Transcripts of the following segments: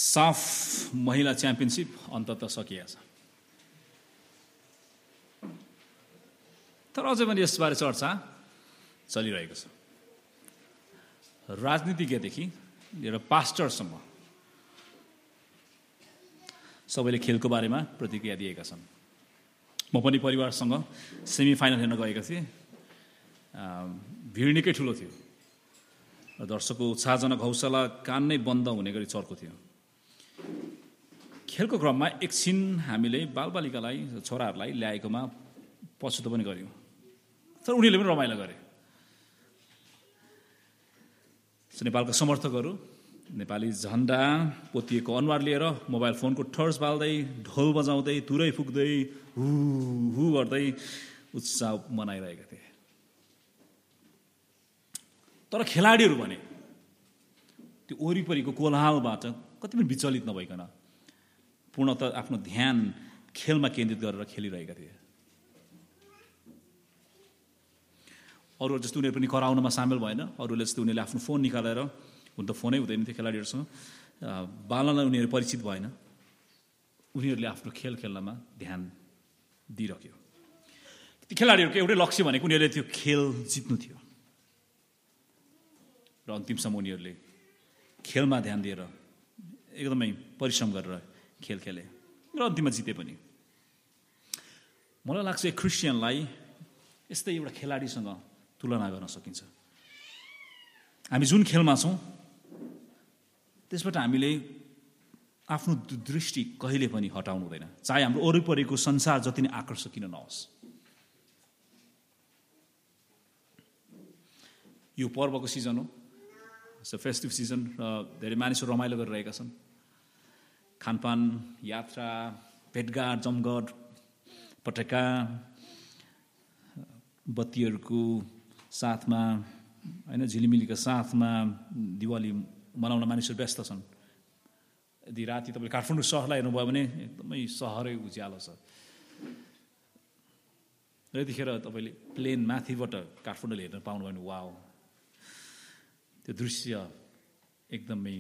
साफ महिला च्याम्पियनसिप अन्ततः सकिएको छ, तर अझै पनि यसबारे चर्चा चलिरहेको छ। राजनीतिज्ञदेखि लिएर पास्टरसम्म सबैले खेलको बारेमा प्रतिक्रिया दिएका छन्। म पनि परिवारसँग सेमी फाइनल हेर्न गएको थिएँ। भिड निकै ठुलो थियो र दर्शकको उत्साहजनक हौसला कान नै बन्द हुने गरी चर्को थियो। खेलको क्रममा एकछिन हामीले बालबालिकालाई, छोराहरूलाई ल्याएकोमा पछुतो पनि गऱ्यौँ, तर उनीहरूले पनि रमाइलो गरे। नेपालका समर्थकहरू नेपाली झन्डा पोतिएको अनुहार लिएर मोबाइल फोनको टर्च बाल्दै, ढोल बजाउँदै, तुरै फुक्दै, हु हु गर्दै उत्साह मनाइरहेका थिए। तर खेलाडीहरू भने त्यो वरिपरिको कोलाहलबाट कति पनि विचलित नभइकन पूर्णतः आफ्नो ध्यान खेलमा केन्द्रित गरेर खेलिरहेका थिए। अरू जस्तो उनीहरू पनि कराउनमा सामेल भएन। अरूले जस्तो उनीहरूले आफ्नो फोन निकालेर, हुन त फोनै हुँदैन थियो खेलाडीहरूसँग, बाल्नलाई उनीहरू परिचित भएन। उनीहरूले आफ्नो खेल खेल्नमा ध्यान दिइरह्यो। ती खेलाडीहरूको एउटै लक्ष्य भनेको उनीहरूले त्यो खेल जित्नु थियो र अन्तिमसम्म उनीहरूले खेलमा ध्यान दिएर एकदमै परिश्रम गरेर खेल खेले र अन्तिममा जिते पनि। मलाई लाग्छ क्रिस्चियनलाई यस्तै एउटा खेलाडीसँग तुलना गर्न सकिन्छ। हामी जुन खेलमा छौँ त्यसबाट हामीले आफ्नो दृष्टि कहिले पनि हटाउनु हुँदैन, चाहे हाम्रो वरिपरिको संसार जति नै आकर्षक किन नहोस्। यो पर्वको सिजन हो, फेस्टिभ सिजन, र धेरै मानिसहरू रमाइलो गरिरहेका छन्। खानपान, यात्रा, भेटघाट, जमघट, पटेका, बत्तीहरूको साथमा होइन, झिलिमिलीका साथमा दिवाली मनाउन मानिसहरू व्यस्त छन्। यदि राति तपाईँले काठमाडौँ सहरलाई हेर्नुभयो भने एकदमै सहरै उज्यालो छ। र यतिखेर तपाईँले प्लेन माथिबाट काठमाडौँले हेर्न पाउनुभयो भने वाउ, त्यो दृश्य एकदमै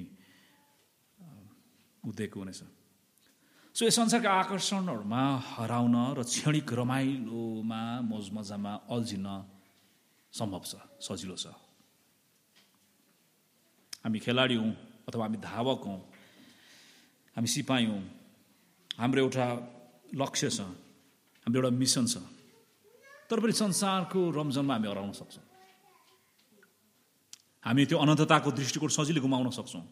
उदेको हुनेछ। सो यस संसारका आकर्षणहरूमा हराउन र क्षणिक रमाइलोमा मौजमजामा अल्झिन सम्भव छ, सजिलो छ। हामी खेलाडी हौँ अथवा हामी धावक हौँ, हामी सिपाही हौँ, हाम्रो एउटा लक्ष्य छ, हाम्रो एउटा मिसन छ, तर पनि संसारको रमझममा हामी हराउन सक्छौँ। हामी त्यो अनन्तताको दृष्टिकोण सजिलै गुमाउन सक्छौँ।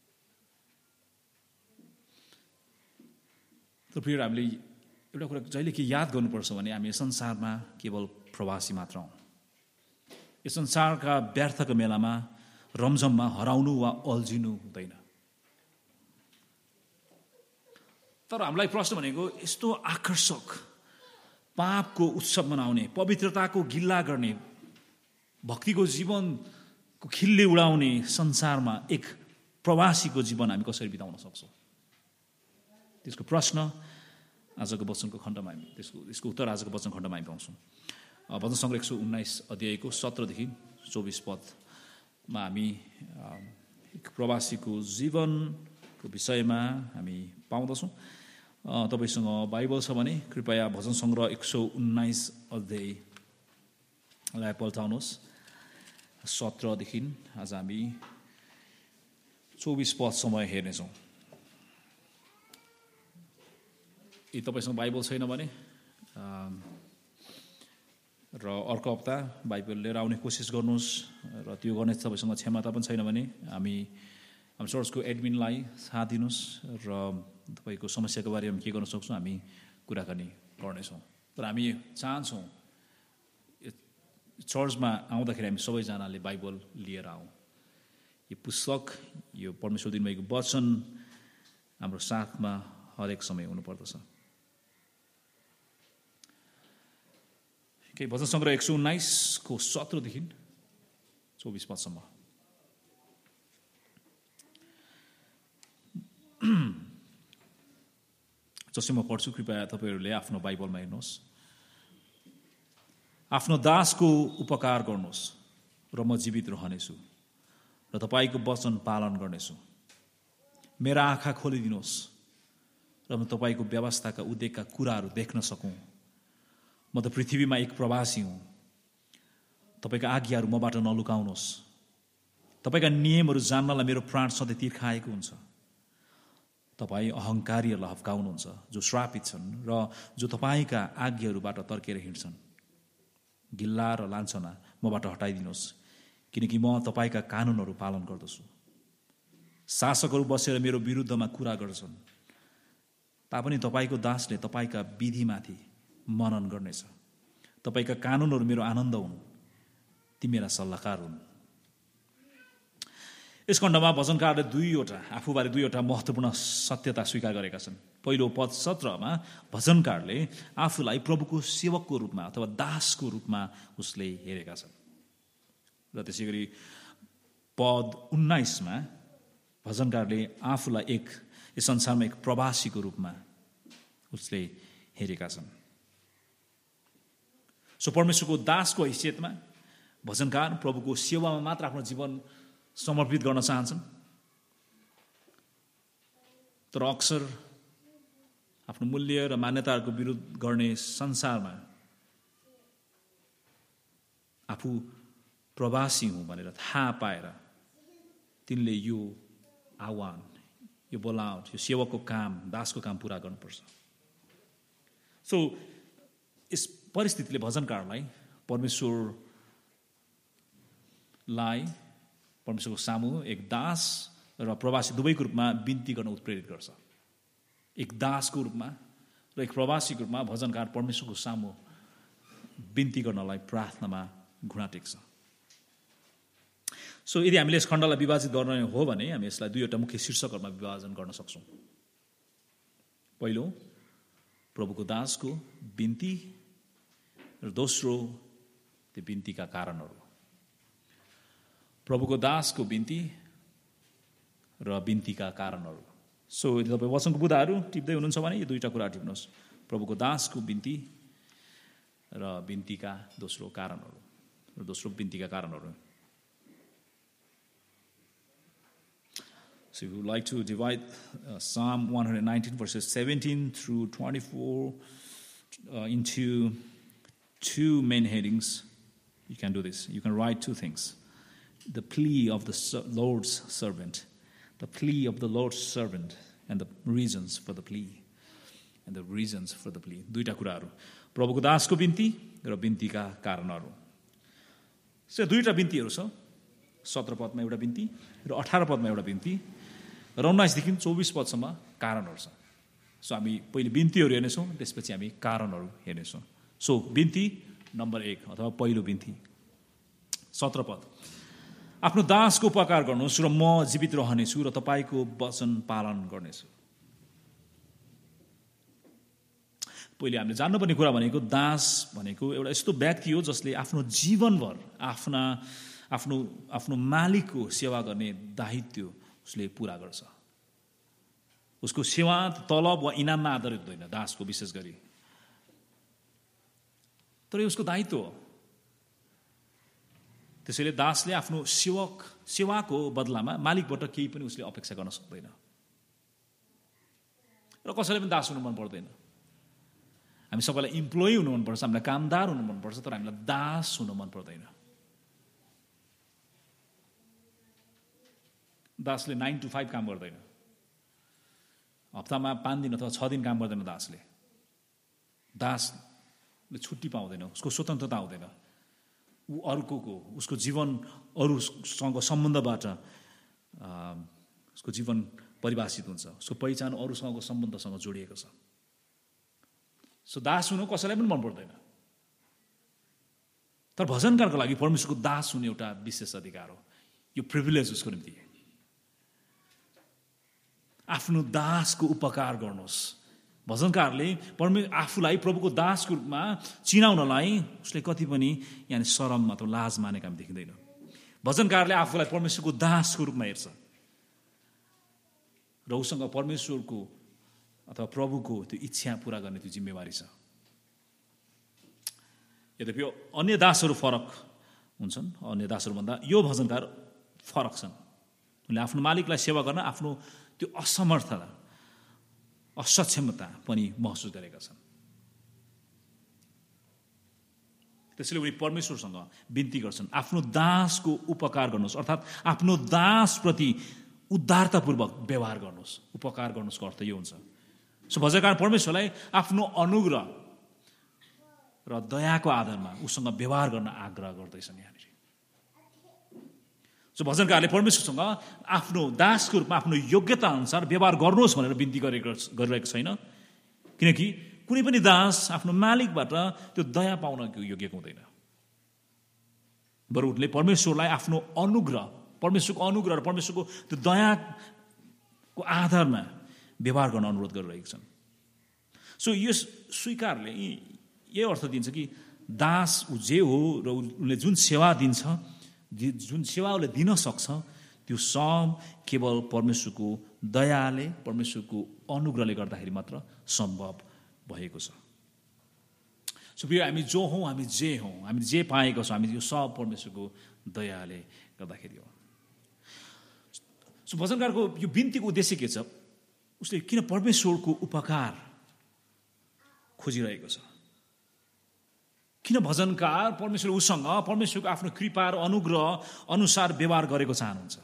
तर फेरि हामीले एउटा कुरा जहिले के याद गर्नुपर्छ भने हामी यस संसारमा केवल प्रवासी मात्र हौँ। यस संसारका व्यर्थको मेलामा, रमझममा हराउनु वा अल्झिनु हुँदैन। तर हामीलाई प्रश्न भनेको यस्तो आकर्षक पापको उत्सव मनाउने, पवित्रताको गिल्ला गर्ने, भक्तिको जीवनको खिल्ली उडाउने संसारमा एक प्रवासीको जीवन हामी कसरी बिताउन सक्छौँ? त्यसको प्रश्न आजको वचनको खण्डमा हामी त्यसको उत्तर आजको वचन खण्डमा हामी पाउँछौँ। भजन सङ्ग्रह 119 अध्यायको 17देखि 24 पदमा हामी एक प्रवासीको जीवनको विषयमा हामी पाउँदछौँ। तपाईँसँग बाइबल छ भने कृपया भजन सङ्ग्रह 119 अध्यायलाई पल्टाउनुहोस्। 17देखि आज हामी 24 पदसम्म हेर्नेछौँ। यदि तपाईँसँग बाइबल छैन भने र अर्को हप्ता बाइबल लिएर आउने कोसिस गर्नुहोस्, र त्यो गर्ने तपाईँसँग क्षमता पनि छैन भने हाम्रो चर्चको एडमिनलाई साथ दिनुहोस् र तपाईँको समस्याको बारेमा के गर्न सक्छौँ हामी कुराकानी गर्नेछौँ। तर हामी चाहन्छौँ चर्चमा आउँदाखेरि हामी सबैजनाले बाइबल लिएर आउँ। यो पुस्तक, यो परमेश्वर दिनुभएको वचन हाम्रो साथमा हरेक समय हुनुपर्दछ। केही भजन सङ्ग्रह 119 को 17देखि 24 पदसम्म। जसै म पढ्छु, कृपया तपाईँहरूले आफ्नो बाइबलमा हेर्नुहोस्। आफ्नो दासको उपकार गर्नुहोस् र म जीवित रहनेछु र तपाईँको वचन पालन गर्नेछु। मेरा आँखा खोलिदिनुहोस् र म तपाईँको व्यवस्थाका उद्देकका कुराहरू देख्न सकौँ। म त पृथ्वीमा एक प्रवासी हुँ। तपाईँका आज्ञाहरू मबाट नलुकाउनुहोस्। तपाईँका नियमहरू जान्नलाई मेरो प्राण सधैँ तिर्खाएको हुन्छ। तपाईँ अहङ्कारीहरूलाई हप्काउनुहुन्छ जो श्रापित छन् र जो तपाईँका आज्ञाहरूबाट तर्केर हिँड्छन्। गिल्ला र लान्छना मबाट हटाइदिनुहोस्, किनकि म तपाईँका कानुनहरू पालन गर्दछु। शासकहरू बसेर मेरो विरुद्धमा कुरा गर्छन्, तापनि तपाईँको दासले तपाईँका विधिमाथि मनन गर्नेछ। तपाईँका कानुनहरू मेरो आनन्द हुन्, ती मेरा सल्लाहकार हुन्। यस खण्डमा भजनकारले आफूबारे दुईवटा महत्त्वपूर्ण सत्यता स्वीकार गरेका छन्। पहिलो पद 17मा भजनकारले आफूलाई प्रभुको सेवकको रूपमा अथवा दासको रूपमा उसले हेरेका छन्। र त्यसै गरी पद 19मा भजनकारले आफूलाई यस संसारमा एक प्रवासीको रूपमा उसले हेरेका छन्। सो परमेश्वरको दासको हैसियतमा भजनकार प्रभुको सेवामा मात्र आफ्नो जीवन समर्पित गर्न चाहन्छन्, तर अक्सर आफ्नो मूल्य र मान्यताहरूको विरोध गर्ने संसारमा आफू प्रवासी हुँ भनेर थाहा पाएर तिनले यो आह्वान, यो बोलावट, यो सेवकको काम, दासको काम पूरा गर्नुपर्छ। सो यस परिस्थितिले भजनकारलाई परमेश्वरको सामु एक दास र प्रवासी दुवैको रूपमा बिन्ती गर्न उत्प्रेरित गर्छ। एक दासको रूपमा र एक प्रवासीको रूपमा भजनकार परमेश्वरको सामु बिन्ती गर्नलाई प्रार्थनामा घुँडा टेक्छ। सो यदि हामीले यस खण्डलाई विभाजित गर्ने हो भने हामी यसलाई दुईवटा मुख्य शीर्षकहरूमा विभाजन गर्न सक्छौँ। पहिलो प्रभुको दासको बिन्ती र दोस्रो त्यो बिन्तीका कारणहरू। प्रभुको दासको बिन्ती र बिन्तीका कारणहरू। सो यदि तपाईँ वचनको बुँदाहरू टिप्दै हुनुहुन्छ भने यो दुईवटा कुरा टिप्नुहोस्, प्रभुको दासको बिन्ती र बिन्तीका दोस्रो कारणहरू र दोस्रो बिन्तीका कारणहरू। So we would like to divide Psalm 119 verses 17 through 24 into two main headings. You can do this. You can write two things. The plea of the Lord's servant. The plea of the Lord's servant and the reasons for the plea. And the reasons for the plea. दुईटा कुराहरू, प्रभुको दासको बिन्ती र बिन्तीका कारणहरू। So दुईटा बिन्तीहरू छ। 17 पदमा एउटा बिन्ती र 18 पदमा एउटा बिन्ती र 19 देखि 24 पदसम्म कारणहरू छ। सो हामी पहिले बिन्तीहरू हेर्नेछौँ, त्यसपछि हामी कारणहरू हेर्नेछौँ। सो बिन्ती नम्बर 1 अथवा पहिलो बिन्ती 17 पद। आफ्नो दासको उपकार गर्नुहोस् र म जीवित रहनेछु र तपाईँको वचन पालन गर्नेछु। पहिले हामीले जान्नुपर्ने कुरा भनेको दास भनेको एउटा यस्तो व्यक्ति हो जसले आफ्नो जीवनभर आफ्नो मालिकको सेवा गर्ने दायित्व उसले पूरा गर्छ। उसको सेवा तलब वा इनाममा आधारित हुँदैन, दासको विशेष गरी, तर यो उसको दायित्व हो। त्यसैले दासले आफ्नो सेवाको बदलामा मालिकबाट केही पनि उसले अपेक्षा गर्न सक्दैन र कसैले पनि दास हुनु मन पर्दैन। हामी सबैलाई इम्प्लोइ हुनु मनपर्छ, हामीलाई कामदार हुनु मनपर्छ, तर हामीलाई दास हुनु मन पर्दैन। दासले 9 to 5 काम गर्दैन, हप्तामा 5 दिन अथवा 6 दिन काम गर्दैन। दासले छुट्टी पाउँदैन, उसको स्वतन्त्रता हुँदैन। ऊ अर्कोको, उसको जीवन अरूसँग सम्बन्धबाट उसको जीवन परिभाषित हुन्छ, उसको पहिचान अरूसँगको सम्बन्धसँग जोडिएको छ। सो दास हुनु कसैलाई पनि मन पर्दैन, तर भजनकारको लागि परमेश्वरको दास हुने एउटा विशेष अधिकार हो। यो प्रिभिलेज उसको निम्ति। आफ्नो दासको उपकार गर्नुहोस्। भजनकारले आफूलाई प्रभुको दासको रूपमा चिनाउनलाई उसले कति पनि यानि शरम अथवा लाज मानेका हामी देखिँदैन। भजनकारले आफूलाई परमेश्वरको दासको रूपमा हेर्छ र उसँग परमेश्वरको अथवा प्रभुको त्यो इच्छा पूरा गर्ने त्यो जिम्मेवारी छ। यद्यपि अन्य दासहरू फरक हुन्छन्, अन्य दासहरूभन्दा यो भजनकार फरक छन्। उनले आफ्नो मालिकलाई सेवा गर्न आफ्नो त्यो असमर्थता, असक्षमता पनि महसुस गरेका छन्। त्यसैले उनी परमेश्वरसँग बिन्ती गर्छन्, आफ्नो दासको उपकार गर्नुहोस्, अर्थात् आफ्नो दासप्रति उदारतापूर्वक व्यवहार गर्नुहोस्। उपकार गर्नुहोस्को अर्थ यो हुन्छ। सो भजनकार परमेश्वरलाई आफ्नो अनुग्रह र दयाको आधारमा उसँग व्यवहार गर्न आग्रह गर्दैछन् यहाँनिर। सो भजनकारले परमेश्वरसँग आफ्नो दासको रूपमा आफ्नो योग्यता अनुसार व्यवहार गर्नुहोस् भनेर बिन्ती गरिरहेको छैन, किनकि कुनै पनि दास आफ्नो मालिकबाट त्यो दया पाउनको योग्य हुँदैन। बरु उनले परमेश्वरलाई आफ्नो अनुग्रह, परमेश्वरको अनुग्रह र परमेश्वरको त्यो दयाको आधारमा व्यवहार गर्न अनुरोध गरिरहेका छन्। सो यस स्वीकारले यो अर्थ दिन्छ कि दास ऊ जे हो र उसले जुन सेवा दिन्छ, जुन सेवा उसले दिन सक्छ, त्यो सब केवल परमेश्वरको दयाले, परमेश्वरको अनुग्रहले गर्दाखेरि मात्र सम्भव भएको छ। सो प्रिय, हामी जो हौँ, हामी जे हौँ, हामी जे पाएको छौँ, हामी यो सब परमेश्वरको दयाले गर्दाखेरि हो। सो भजनकारको यो बिन्तीको उद्देश्य के छ? उसले किन परमेश्वरको उपकार खोजिरहेको छ? किन भजनकार परमेश्वर उसँग परमेश्वरको आफ्नो कृपा र अनुग्रह अनुसार व्यवहार गरेको चाहनुहुन्छ?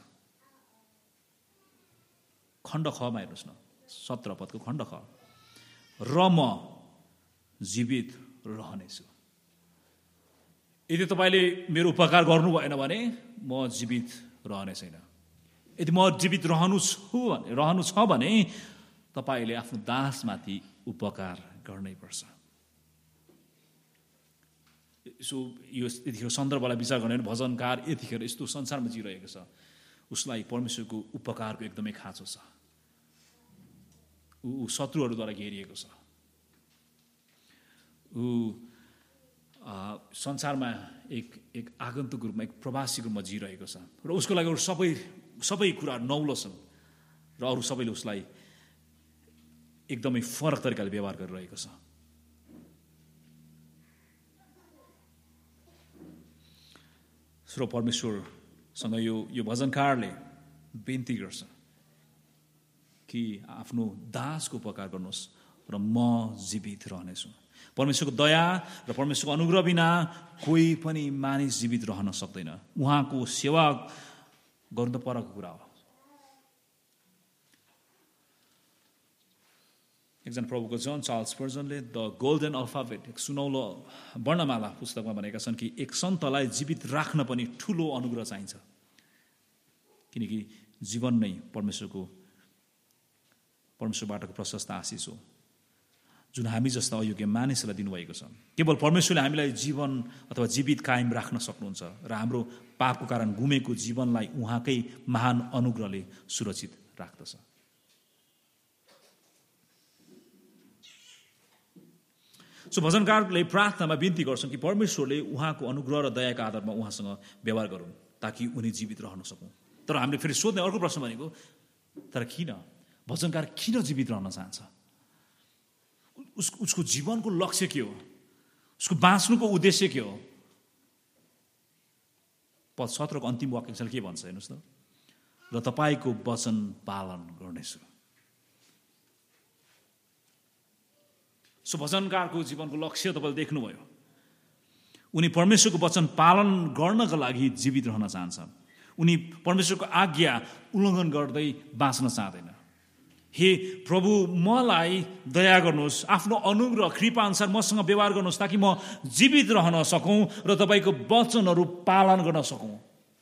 खण्ड खमा हेर्नुहोस् न, 17 पदको खण्ड ख, र म जीवित रहनेछु। यदि तपाईँले मेरो उपकार गर्नु भएन भने म जीवित रहने छैन। यदि म जीवित रहनु छ भने तपाईँले आफ्नो दासमाथि उपकार गर्नै पर्छ। सो यो यतिखेर सन्दर्भलाई विचार गर्ने भजनकार यतिखेर यस्तो संसारमा जिरहेको छ, उसलाई परमेश्वरको उपकारको एकदमै खाँचो छ। ऊ शत्रुहरूद्वारा घेरिएको छ, ऊ संसारमा एक आगन्तुक रूपमा, एक प्रवासीको रूपमा जिरहेको छ र उसको लागि सबै कुराहरू नौलो छन् र अरू सबैले उसलाई एकदमै फरक तरिकाले व्यवहार गरिरहेको छ। श्रो परमेश्वरसँग यो भजनकारले बिन्ती गर्छ कि आफ्नो दासको उपकार गर्नुहोस् र म जीवित रहनेछु। परमेश्वरको दया र परमेश्वरको अनुग्रह बिना कोही पनि मानिस जीवित रहन सक्दैन। उहाँको सेवा गर्नु त परको कुरा हो। एकजना प्रभुको जन चार्ल्स स्पर्जनले द गोल्डन अल्फाबेट, एक सुनौलो वर्णमाला पुस्तकमा भनेका छन् कि एक सन्तलाई जीवित राख्न पनि ठुलो अनुग्रह चाहिन्छ, किनकि जीवन नै परमेश्वरबाटको प्रशस्त आशिष हो, जुन हामी जस्ता अयोग्य मानिसलाई दिनुभएको छ। केवल परमेश्वरले हामीलाई जीवन अथवा जीवित कायम राख्न सक्नुहुन्छ र हाम्रो पापको कारण गुमेको जीवनलाई उहाँकै महान अनुग्रहले सुरक्षित राख्दछ। सो भजनकारले प्रार्थनामा बिन्ती गर्छन् कि परमेश्वरले उहाँको अनुग्रह र दयाका आधारमा उहाँसँग व्यवहार गरून् ताकि उनी जीवित रहन सकौँ। तर हामीले फेरि सोध्ने अर्को प्रश्न भनेको, तर किन भजनकार किन जीवित रहन चाहन्छ? उसको जीवनको लक्ष्य के हो? उसको बाँच्नुको उद्देश्य के हो? पद 17 को अन्तिम वाक्यांश के भन्छ हेर्नुहोस् त, र तपाईँको वचन पालन गर्नेछु। सो भजनकारको जीवनको लक्ष्य तपाईँले देख्नुभयो, उनी परमेश्वरको वचन पालन गर्नका लागि जीवित रहन चाहन्छ। उनी परमेश्वरको आज्ञा उल्लङ्घन गर्दै बाँच्न चाहँदैन। हे प्रभु, मलाई दया गर्नुहोस्, आफ्नो अनुग्रह कृपा अनुसार मसँग व्यवहार गर्नुहोस् ताकि म जीवित रहन सकौँ र तपाईँको वचनहरू पालन गर्न सकौँ।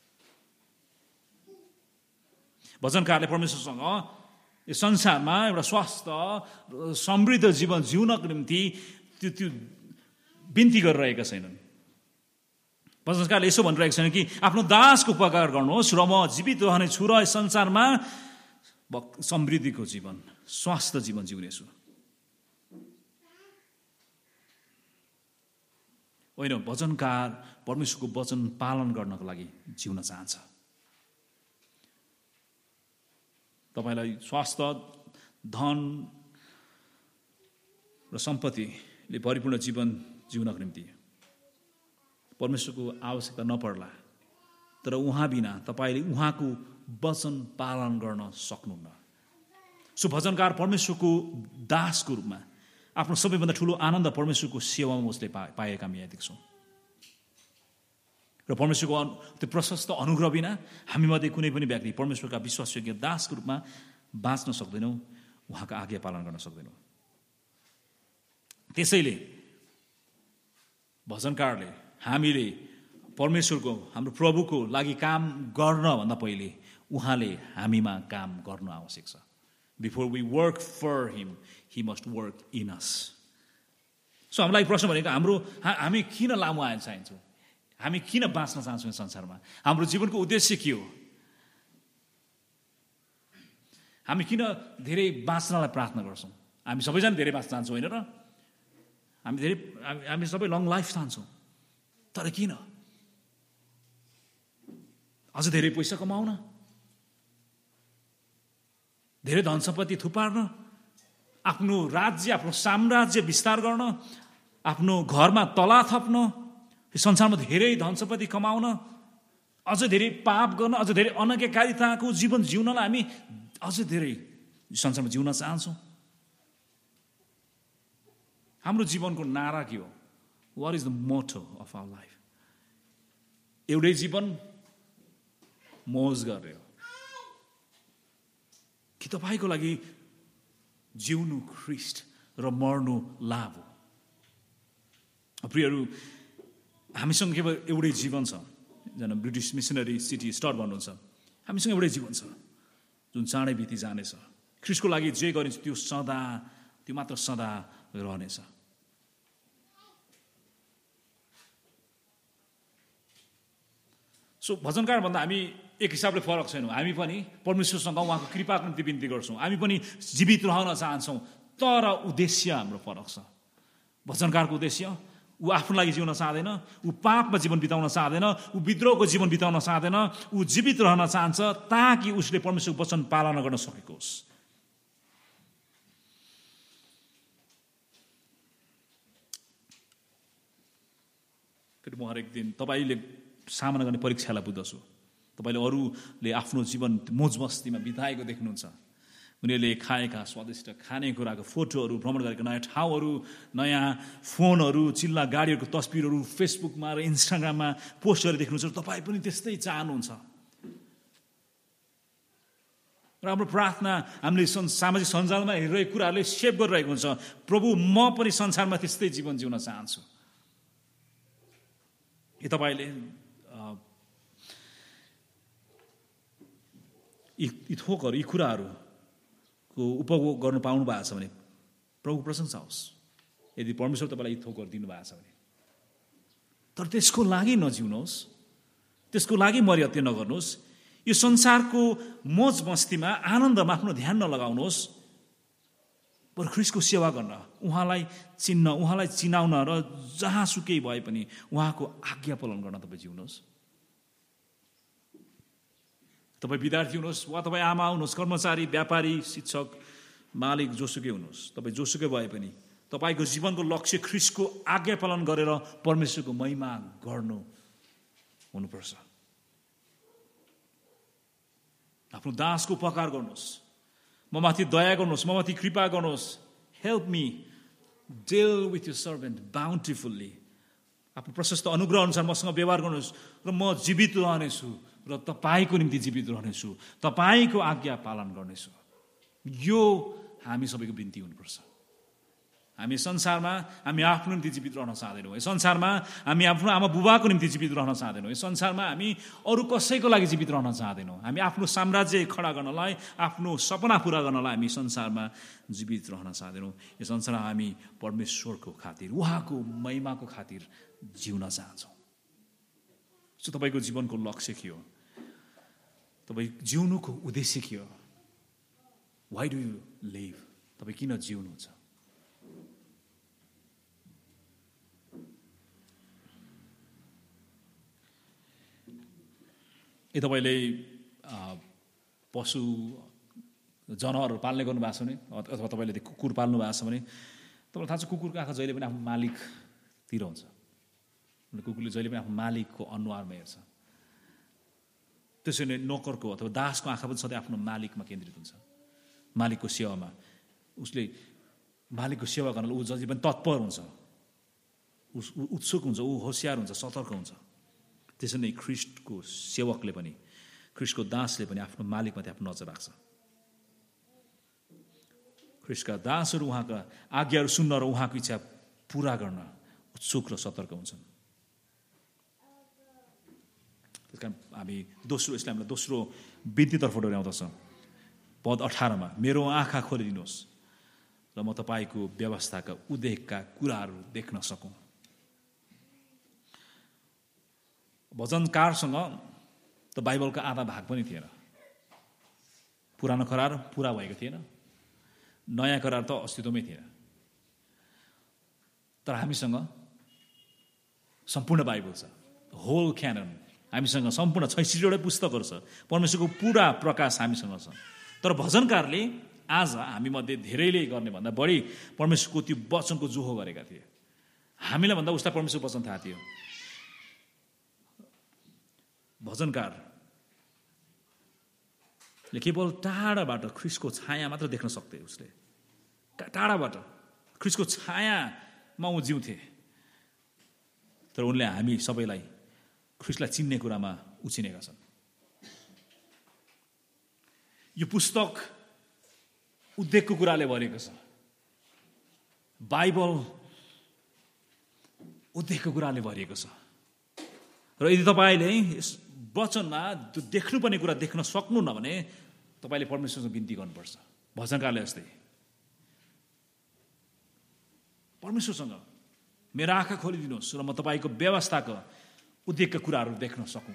भजनकारले परमेश्वरसँग यो संसारमा एउटा स्वस्थ समृद्ध जीवन जिउनको निम्ति त्यो बिन्ती गरिरहेका छैनन्। भजनकारले यसो भनिरहेका छैनन् कि आफ्नो दासको उपकार गर्नुहोस् र म जीवित रहनेछु र संसारमा समृद्धिको जीवन, स्वस्थ जीवन जिउनेछु। होइन, भजनकार परमेश्वरको वचन पालन गर्नको लागि जिउन चाहन्छ। तपाईँलाई स्वास्थ्य, धन र सम्पत्तिले परिपूर्ण जीवन जिउनको निम्ति परमेश्वरको आवश्यकता नपर्ला, तर उहाँ बिना तपाईँले उहाँको वचन पालन गर्न सक्नुहुन्न। सो भजनकार परमेश्वरको दासको रूपमा आफ्नो सबैभन्दा ठुलो आनन्द परमेश्वरको सेवामा उसले पाएका हामी यहाँ देख्छौँ। र परमेश्वरको त्यो प्रशस्त अनुग्रह बिना हामीमध्ये कुनै पनि व्यक्ति परमेश्वरका विश्वासयोग्य दासको रूपमा बाँच्न सक्दैनौँ, उहाँको आज्ञा पालन गर्न सक्दैनौँ। त्यसैले भजनकारले हामीले परमेश्वरको हाम्रो प्रभुको लागि काम गर्नभन्दा पहिले उहाँले हामीमा काम गर्नु आवश्यक छ। Before we work for him, he must work in us. So हामीलाई प्रश्न भनेको हामी किन लामो आयु चाहन्छौँ, हामी किन बाँच्न चाहन्छौँ संसारमा, हाम्रो जीवनको उद्देश्य के हो, हामी किन धेरै बाँच्नलाई प्रार्थना गर्छौँ। हामी सबैजना धेरै बाँच्न चाहन्छौँ होइन र, हामी सबै लङ लाइफ चाहन्छौँ, तर किन? अझ धेरै पैसा कमाउन, धेरै धन सम्पत्ति थुपार्न, आफ्नो राज्य आफ्नो साम्राज्य विस्तार गर्न, आफ्नो घरमा तला थप्न, संसारमा धेरै धन सम्पत्ति कमाउन, अझ धेरै पाप गर्न, अझ धेरै अनज्ञाकारिताको जीवन जिउनलाई हामी अझ धेरै संसारमा जिउन चाहन्छौँ। हाम्रो जीवनको नारा के हो? What is the motto of our life? एउटै जीवन मौज गरे हो कि तपाईँको लागि जिउनु ख्रिस्ट र मर्नु लाभ हो? प्रियहरू, हामीसँग केवल एउटै जीवन छ। जना ब्रिटिश मिसनरी सिटी स्टार्ट भन्नुहुन्छ, हामीसँग एउटै जीवन छ जुन चाँडै बिति जानेछ। ख्रिस्टको लागि जे गरिन्छ त्यो सदा, त्यो मात्र सदा रहनेछ। सो भजनकार भन्दा हामी एक हिसाबले फरक छैनौँ। हामी पनि परमेश्वरसँग उहाँको कृपाको निम्ति बिन्ती गर्छौँ, हामी पनि जीवित रहन चाहन्छौँ, तर उद्देश्य हाम्रो फरक छ। भजनकारको उद्देश्य, ऊ आफ्नो लागि जिउन चाहँदैन, ऊ पापमा जीवन बिताउन चाहँदैन, ऊ विद्रोहको जीवन बिताउन चाहँदैन, ऊ जीवित रहन चाहन्छ ताकि उसले परमेश्वरको वचन पालना गर्न सकेको होस्। फेरि म हरेक दिन तपाईँले सामना गर्ने परीक्षालाई बुझ्दछु। तपाईँले अरूले आफ्नो जीवन मोज मस्तीमा बिताएको देख्नुहुन्छ। उनीहरूले खाएका स्वादिष्ट खानेकुराको फोटोहरू, भ्रमण गरेका नयाँ ठाउँहरू, नयाँ फोनहरू, चिल्ला गाडीहरूको तस्बिरहरू फेसबुकमा र इन्स्टाग्राममा पोस्ट गरेर देख्नुहुन्छ। तपाईँ पनि त्यस्तै चाहनुहुन्छ। र हाम्रो प्रार्थना हामीले सामाजिक सञ्जालमा हेरिरहेको कुराहरूले सेभ गरिरहेको हुन्छ, प्रभु म पनि संसारमा त्यस्तै जीवन जिउन चाहन्छु। यो तपाईँले यी थोकहरू, यी कुराहरूको उपभोग गर्नु पाउनु भएको छ भने प्रभु प्रशंसा होस्। यदि परमेश्वर तपाईँलाई यी थोकहरू दिनुभएको छ भने, तर त्यसको लागि नजिउनुहोस्, त्यसको लागि मर्यादा नगर्नुहोस्। यो संसारको मोज मस्तीमा आनन्दमा आफ्नो ध्यान नलगाउनुहोस्, बरु ख्रिस्टको सेवा गर्न, उहाँलाई चिन्न, उहाँलाई चिनाउन र जहाँसुकै भए पनि उहाँको आज्ञा पालन गर्न तपाईँ जिउनुहोस्। तपाईँ विद्यार्थी हुनुहोस् वा तपाईँ आमा हुनुहोस्, कर्मचारी, व्यापारी, शिक्षक, मालिक, जोसुकै हुनुहोस्, तपाईँ जोसुकै भए पनि तपाईँको जीवनको लक्ष्य ख्रिस्टको आज्ञा पालन गरेर परमेश्वरको महिमा गर्नु हुनुपर्छ। आफ्नो दासको उपकार गर्नुहोस्, ममाथि दया गर्नुहोस्, ममाथि कृपा गर्नुहोस्। Help me deal with your servant bountifully. आफ्नो प्रशस्त अनुग्रह अनुसार मसँग व्यवहार गर्नुहोस् र म जीवित रहनेछु र तपाईँको निम्ति जीवित रहनेछु, तपाईँको आज्ञा पालन गर्नेछु। यो हामी सबैको बिन्ती हुनुपर्छ। हामी संसारमा हामी आफ्नो निम्ति जीवित रहन चाहँदैनौँ। यो संसारमा हामी आफ्नो आमा बुबाको निम्ति जीवित रहन चाहँदैनौँ। यो संसारमा हामी अरू कसैको लागि जीवित रहन चाहँदैनौँ। हामी आफ्नो साम्राज्य खडा गर्नलाई, आफ्नो सपना पुरा गर्नलाई हामी संसारमा जीवित रहन चाहँदैनौँ। यो संसारमा हामी परमेश्वरको खातिर, उहाँको महिमाको खातिर जिउन चाहन्छौँ। सो तपाईँको जीवनको लक्ष्य के हो? तपाईँ जिउनुको उद्देश्य के हो? Why do you live? तपाईँ किन जिउनुहुन्छ? ए तपाईँले पशु जनावरहरू पाल्ने गर्नुभएको छ भने, अथवा तपाईँले कुकुर पाल्नु भएको छ भने तपाईँलाई थाहा छ कुकुरको आँखा जहिले पनि आफ्नो मालिकतिर हुन्छ। कुकुरले जहिले पनि आफ्नो मालिकको अनुहारमा हेर्छ। त्यसैले नोकरको अथवा दासको आँखा पनि सधैँ आफ्नो मालिकमा केन्द्रित हुन्छ। मालिकको सेवामा उसले मालिकको सेवा गर्नलाई ऊ जति पनि तत्पर हुन्छ, उत्सुक हुन्छ, ऊ होसियार हुन्छ, सतर्क हुन्छ। त्यसरी नै ख्रिस्टको सेवकले पनि, ख्रिस्टको दासले पनि आफ्नो मालिकमाथि आफ्नो नजर राख्छ। ख्रिस्टका दासहरू उहाँका आज्ञाहरू सुन्न र उहाँको इच्छा पुरा गर्न उत्सुक र सतर्क हुन्छन्। त्यस कारण हामी यसले हामीलाई दोस्रो बिन्तीतर्फ डोर्याउँदछ। पद 18 मेरो आँखा खोलिदिनुहोस् र म तपाईँको व्यवस्थाका उद्देकका कुराहरू देख्न सकौँ। भजनकारसँग त बाइबलको आधा भाग पनि थिएन। पुरानो करार पुरा भएको थिएन, नयाँ करार त अस्तित्वमै थिएन। तर हामीसँग सम्पूर्ण बाइबल छ, होल क्यानन हामीसँग सम्पूर्ण 66वटा पुस्तकहरू छ। परमेश्वरको पुरा प्रकाश हामीसँग छ। तर भजनकारले आज हामी मध्ये धेरैले गर्ने भन्दा बढी परमेश्वरको त्यो वचनको जोहो गरेका थिए। हामीलाई भन्दा उसलाई परमेश्वरको वचन थाहा थियो। भजनकारले केवल टाढाबाट ख्रिस्टको छाया मात्र देख्न सक्थे। उसले टाढाबाट ख्रिस्टको छायामा ऊ जिउँथे। तर उनले हामी सबैलाई ख्रिस्टलाई चिन्ने कुरामा उछिनेका छन्। यो पुस्तक उद्देकको कुराले भरिएको छ। बाइबल उद्देकको कुराले भरिएको छ। र यदि तपाईँले यस वचनमा त्यो देख्नुपर्ने कुरा देख्न सक्नुहुन्न भने तपाईँले परमेश्वरसँग बिन्ती गर्नुपर्छ। भजनकारले जस्तै परमेश्वरसँग मेरो आँखा खोलिदिनुहोस् र म तपाईँको व्यवस्थाको उद्देकका कुराहरू देख्न सकौँ।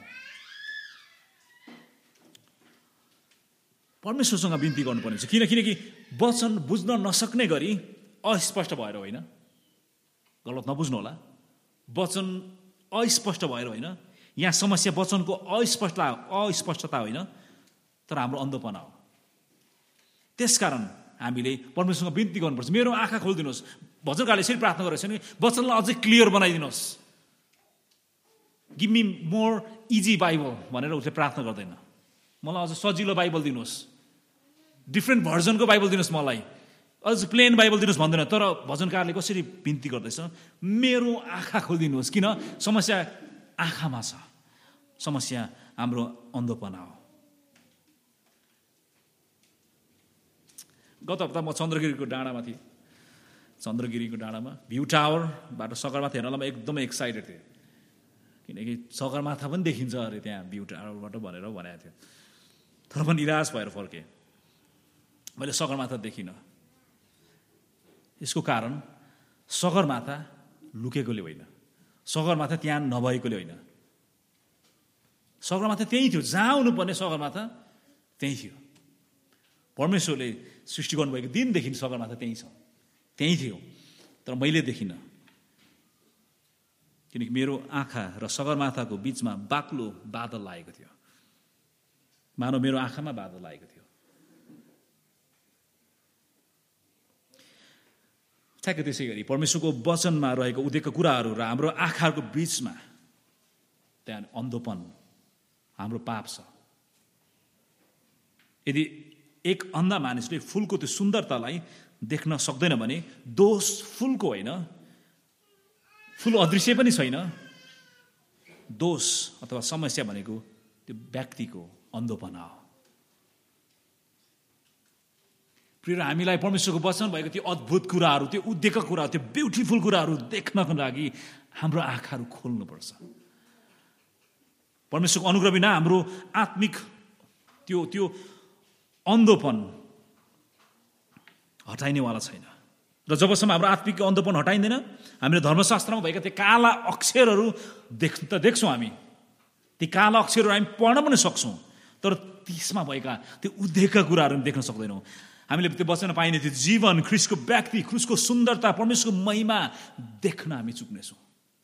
परमेश्वरसँग बिन्ती गर्नुपर्ने छ। किनकि वचन बुझ्न नसक्ने गरी अस्पष्ट भएर होइन, गलत नबुझ्नु होला, वचन अस्पष्ट भएर होइन। यहाँ समस्या वचनको अस्पष्टता होइन, तर हाम्रो अन्धपना हो। त्यसकारण हामीले परमेश्वरसँग बिन्ती गर्नुपर्छ, मेरो आँखा खोलिदिनुहोस्। भजनकारले यसरी प्रार्थना गरेको छ नि, वचनलाई अझै क्लियर बनाइदिनुहोस्। Give me more easy Bible भनेर उसले प्रार्थना गर्दैन। मलाई अझ सजिलो बाइबल दिनुहोस्, डिफ्रेन्ट भर्जनको बाइबल दिनुहोस्, मलाई अझ प्लेन बाइबल दिनुहोस् भन्दैन। तर भजनकारले कसरी बिन्ती गर्दैछ, मेरो आँखा खोलिदिनुहोस्। किन? समस्या आँखामा छ, समस्या हाम्रो अन्धोपना हो। गत हप्ता म चन्द्रगिरीको डाँडामा भ्यू टावरबाट सगरमाथा हेर्नलाई म एकदमै एक्साइटेड थिएँ। किनकि सगरमाथा पनि देखिन्छ अरे त्यहाँ भ्यू टावरबाट भनेर भनेको थियो। तर म निराश भएर फर्केँ। मैले सगरमाथा देखिनँ। यसको कारण सगरमाथा लुकेकोले होइन, सगरमाथा त्यहाँ नभएकोले होइन। सगरमाथा त्यहीँ थियो, जहाँ हुनुपर्ने सगरमाथा त्यहीँ थियो। परमेश्वरले सृष्टि गर्नुभएको दिनदेखि सगरमाथा त्यहीँ छ, त्यहीँ थियो। तर मैले देखिनँ, किनकि मेरो आँखा र सगरमाथाको बिचमा बाक्लो बादल लागेको थियो। मानव मेरो आँखामा बादल लागेको थियो। ठ्याक्कै त्यसै गरी परमेश्वरको वचनमा रहेको उद्देकका कुराहरू र हाम्रो आँखाहरूको बिचमा त्यहाँ अन्धोपन, हाम्रो पाप छ। यदि एक अन्धा मानिसले फुलको त्यो सुन्दरतालाई देख्न सक्दैन भने दोष फुलको होइन, फुल अदृश्य पनि छैन। दोष अथवा समस्या भनेको त्यो व्यक्तिको अन्धोपना हो। प्रिय, हामीलाई परमेश्वरको वचन भएको त्यो अद्भुत कुराहरू, त्यो उद्देकका कुराहरू, त्यो ब्युटिफुल कुराहरू देख्नको लागि हाम्रो आँखाहरू खोल्नुपर्छ। परमेश्वरको अनुग्रह बिना हाम्रो आत्मिक त्यो अन्धोपन हटाइनेवाला छैन। र जबसम्म हाम्रो आत्मिक अन्धोपन हटाइँदैन, हामीले धर्मशास्त्रमा भएका त्यो काला अक्षरहरू देख्छौँ। हामी ती काला अक्षरहरू हामी पढ्न पनि सक्छौँ, तर त्यसमा भएका त्यो उद्देकका कुराहरू देख्न सक्दैनौँ। हामीले त्यो वचनमा पाइने त्यो जीवन, ख्रिस्टको व्यक्ति, ख्रिस्टको सुन्दरता, परमेश्वरको महिमा देख्न हामी चुक्नेछौँ।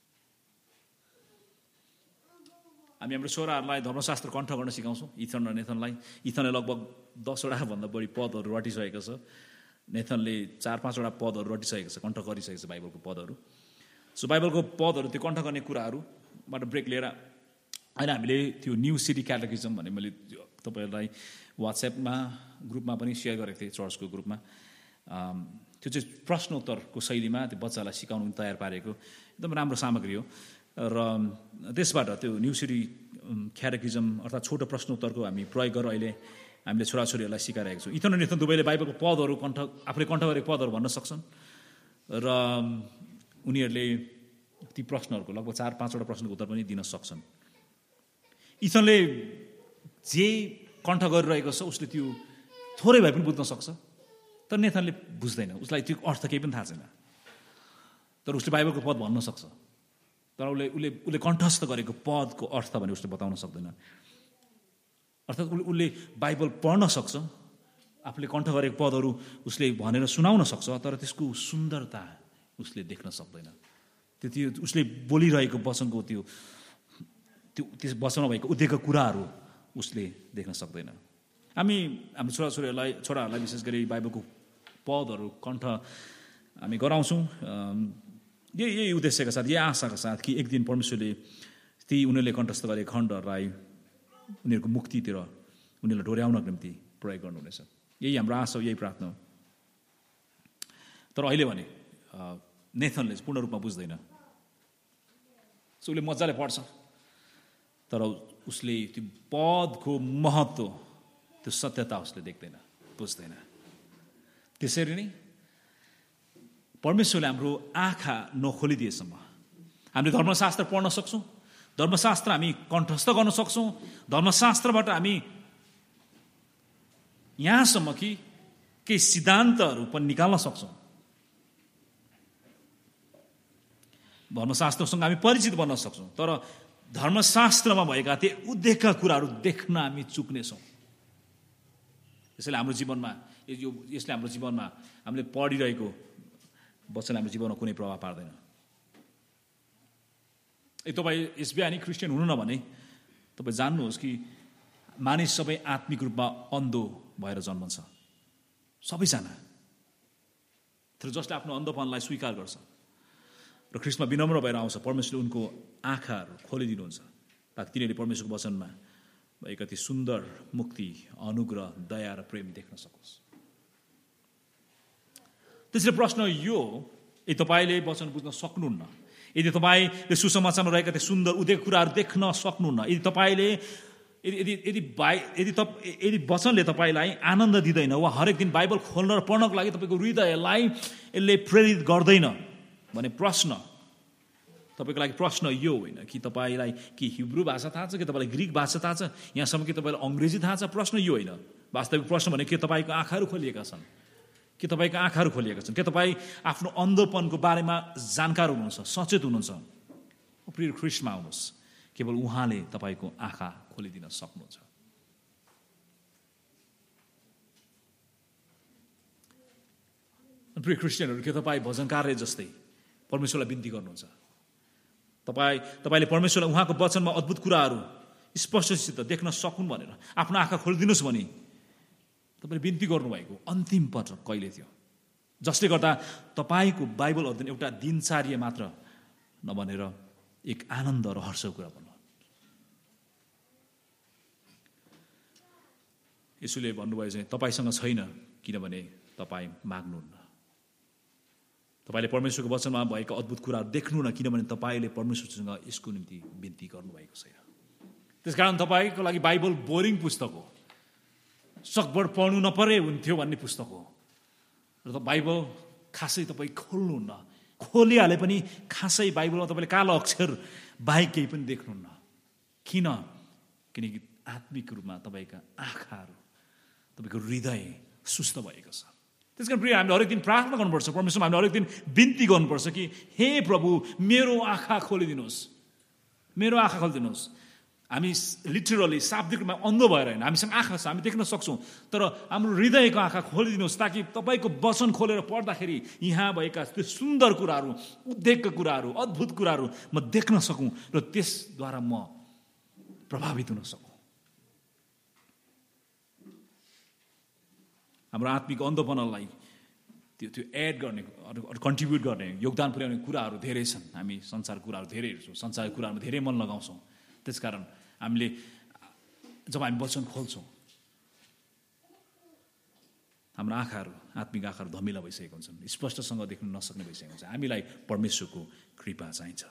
हामी हाम्रो छोराहरूलाई धर्मशास्त्र कण्ठ गर्न सिकाउँछौँ। इथन र नेथनलाई। इथनले लगभग 10वटा भन्दा बढी पदहरू रटिसकेको छ। नेथनले 4-5वटा पदहरू रटिसकेको छ, कण्ठ गरिसकेको छ बाइबलको पदहरू। सो बाइबलको पदहरू, त्यो कण्ठ गर्ने कुराहरूबाट ब्रेक लिएर अहिले हामीले त्यो न्यू सिटी क्याटेकिजम भन्ने मैले तपाईँहरूलाई WhatsAppमा ग्रुपमा पनि सेयर गरेको थिएँ, चर्चको ग्रुपमा। त्यो चाहिँ प्रश्नोत्तरको शैलीमा त्यो बच्चालाई सिकाउनु तयार पारेको एकदम राम्रो सामग्री हो। र त्यसबाट त्यो न्यू सिटी क्याटेकिजम अर्थात् छोटो प्रश्नोत्तरको हामी प्रयोग गरेर अहिले हामीले छोराछोरीहरूलाई सिकाइरहेको छौँ। इथन र निथन दुवैले बाइबलको पदहरू आफूले कण्ठ गरेको पदहरू भन्न सक्छन् र उनीहरूले ती प्रश्नहरूको लगभग 4-5वटा प्रश्नको उत्तर पनि दिन सक्छन्। इथनले जे कण्ठ गरिरहेको छ उसले त्यो थोरै भए पनि बुझ्न सक्छ, तर नेथनले बुझ्दैन, उसलाई त्यो अर्थ केही पनि थाहा छैन, तर उसले बाइबलको पद भन्न सक्छ, तर उसले कण्ठस्थ गरेको पदको अर्थ भने उसले बताउन सक्दैन। अर्थात् उसले बाइबल पढ्न सक्छ, आफूले कण्ठ गरेको पदहरू उसले भनेर सुनाउन सक्छ, तर त्यसको सुन्दरता उसले देख्न सक्दैन। त्यो उसले बोलिरहेको वचनको त्यस वचनमा भएको उद्देश्यका कुराहरू उसले देख्न सक्दैन। हाम्रो छोराहरूलाई विशेष गरी बाइबलको पदहरू कण्ठ हामी गराउँछौँ यही उद्देश्यका साथ, यही आशाका साथ कि एक दिन परमेश्वरले ती उनीहरूले कण्ठस्थ गरे खण्डहरूलाई उनीहरूको मुक्तितिर उनीहरूलाई डोर्याउनको निम्ति प्रयोग गर्नुहुनेछ। यही हाम्रो आशा हो, यही प्रार्थना हो। तर अहिले भने नेथनले पूर्ण रूपमा बुझ्दैन। उसले मजाले पढ्छ, तर उसले त्यो पदको महत्त्व, त्यो सत्यता उसले देख्दैन, बुझ्दैन। त्यसरी नै परमेश्वरले हाम्रो आँखा नखोलिदिएसम्म हामीले धर्मशास्त्र पढ्न सक्छौँ, धर्मशास्त्र हामी कण्ठस्थ गर्न सक्छौँ, धर्मशास्त्रबाट हामी यहाँसम्म कि केही सिद्धान्तहरू पनि निकाल्न सक्छौँ। धर्मशास्त्रसँग हामी परिचित बन्न सक्छौँ, तर धर्मशास्त्रमा भएका त्यो उद्देश्यका कुराहरू देख्न हामी चुक्नेछौँ। यसले हाम्रो जीवनमा हामीले पढिरहेको वचन हाम्रो जीवनमा कुनै प्रभाव पार्दैन। तपाईँ यस बिहानी क्रिस्चियन हुनु न भने तपाईँ जान्नुहोस् कि मानिस सबै आत्मिक रूपमा अन्धो भएर जन्मन्छ, सबैजना। तर जसले आफ्नो अन्धोपनलाई स्वीकार गर्छ र ख्रीष्टमा विनम्र भएर आउँछ, परमेश्वरले उनको आँखाहरू खोलिदिनुहुन्छ ताकि तिनीहरूले परमेश्वरको वचनमा भएका ती सुन्दर मुक्ति, अनुग्रह, दया र प्रेम देख्न सकोस्। त्यसैले प्रश्न यो हो, यदि तपाईँले वचन बुझ्न सक्नुहुन्न, यदि तपाईँले सुसमाचारमा रहेका त्यो सुन्दर उद्देश्य कुराहरू देख्न सक्नुहुन्न, यदि तपाईँले यदि वचनले तपाईँलाई आनन्द दिँदैन वा हरेक दिन बाइबल खोल्न र पढ्नको लागि तपाईँको हृदयलाई यसले प्रेरित गर्दैन भने तपाईँको लागि प्रश्न यो होइन कि तपाईँलाई कि हिब्रू भाषा थाहा छ, कि तपाईँलाई ग्रिक भाषा थाहा छ, यहाँसम्म कि तपाईँलाई अङ्ग्रेजी थाहा छ। प्रश्न यो होइन। वास्तविक प्रश्न भने के तपाईँको आँखाहरू खोलिएका छन्, के तपाईँको आँखाहरू खोलिएका छन्, के तपाईँ आफ्नो अन्धोपनको बारेमा जानकार हुनुहुन्छ, सचेत हुनुहुन्छ। प्रिय ख्रीष्टमा आउनुहोस्, केवल उहाँले तपाईँको आँखा खोलिदिन सक्नुहुन्छ। प्रिय क्रिस्चियनहरू, के तपाईँ भजनकारले जस्तै परमेश्वरलाई बिन्ती गर्नुहुन्छ? तपाईँले परमेश्वरलाई उहाँको वचनमा अद्भुत कुराहरू स्पष्टसित देख्न सकुन् भनेर आफ्नो आँखा खोलिदिनुहोस् भने तपाईँले बिन्ती गर्नुभएको अन्तिम पत्र कहिले थियो, जसले गर्दा तपाईँको बाइबल अध्ययन एउटा दिनचर्या मात्र नबनेर एक आनन्द र हर्षको कुरा बन्नु? यसुले भन्नुभयो चाहिँ तपाईँसँग छैन किनभने तपाईँ माग्नुहुन्न। तपाईँले परमेश्वरको वचनमा भएका अद्भुत कुराहरू देख्नुहुन्न किनभने तपाईँले परमेश्वरसँग यसको निम्ति बिन्ती गर्नुभएको छैन। त्यसकारण तपाईँको लागि बाइबल बोरिङ पुस्तक हो, सकभर पढ्नु नपरे हुन्थ्यो भन्ने पुस्तक हो। र बाइबल खासै तपाईँ खोल्नुहुन्न, खोलिहाले पनि खासै बाइबलमा तपाईँले कालो अक्षर बाहेक केही पनि देख्नुहुन्न। किन? किनकि आत्मिक रूपमा तपाईँका आँखाहरू, तपाईँको हृदय सुस्त भएको छ। त्यसकारण प्रिय, हामीले हरेक दिन प्रार्थना गर्नुपर्छ, परमेश्वरमा हामीले हरेक दिन बिन्ती गर्नुपर्छ कि हे प्रभु, मेरो आँखा खोलिदिनुहोस्, मेरो आँखा खोलिदिनुहोस्। हामी लिटरली शाब्दिक रूपमा अन्धो भएर होइन, हामीसँग आँखा छ, हामी देख्न सक्छौँ, तर हाम्रो हृदयको आँखा खोलिदिनुहोस् ताकि तपाईँको वचन खोलेर पढ्दाखेरि यहाँ भएका त्यो सुन्दर कुराहरू, उद्देश्यका कुराहरू, अद्भुत कुराहरू म देख्न सकौँ र त्यसद्वारा म प्रभावित हुन सकौँ। हाम्रो आत्मिक अन्धोपनलाई त्यो एड गर्ने, कन्ट्रिब्युट गर्ने, योगदान पुर्याउने कुराहरू धेरै छन्। हामी संसारको कुराहरू धेरै हेर्छौँ, संसारको कुराहरूमा धेरै मन लगाउँछौँ। त्यसकारण हामीले जब हामी वचन खोल्छौँ हाम्रो आँखाहरू आत्मिक आँखाहरू धमिला भइसकेको हुन्छन्, स्पष्टसँग देख्न नसक्ने भइसकेको हुन्छ। हामीलाई परमेश्वरको कृपा चाहिन्छ।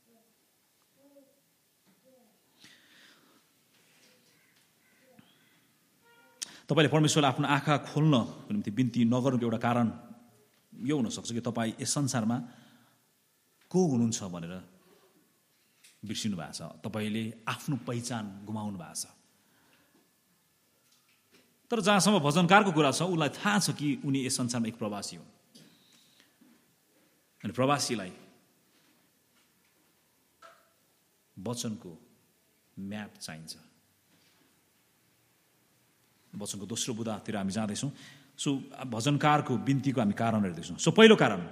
तपाईँले परमेश्वरले आफ्नो आँखा खोल्नको निम्ति बिन्ती नगर्नुको एउटा कारण यो हुनसक्छ कि तपाईँ यस संसारमा को हुनुहुन्छ भनेर बिर्सिनु भएको छ। तपाईँले आफ्नो पहिचान गुमाउनु भएको छ। तर जहाँसम्म भजनकारको कुरा छ, उसलाई थाहा छ कि उनी यस संसारमा एक प्रवासी हुन्। अनि प्रवासीलाई वचनको म्याप चाहिन्छ। वचनको दोस्रो बुदातिर हामी जाँदैछौँ। सो भजनकारको बिन्तीको हामी कारण हेर्दैछौँ। सो पहिलो कारण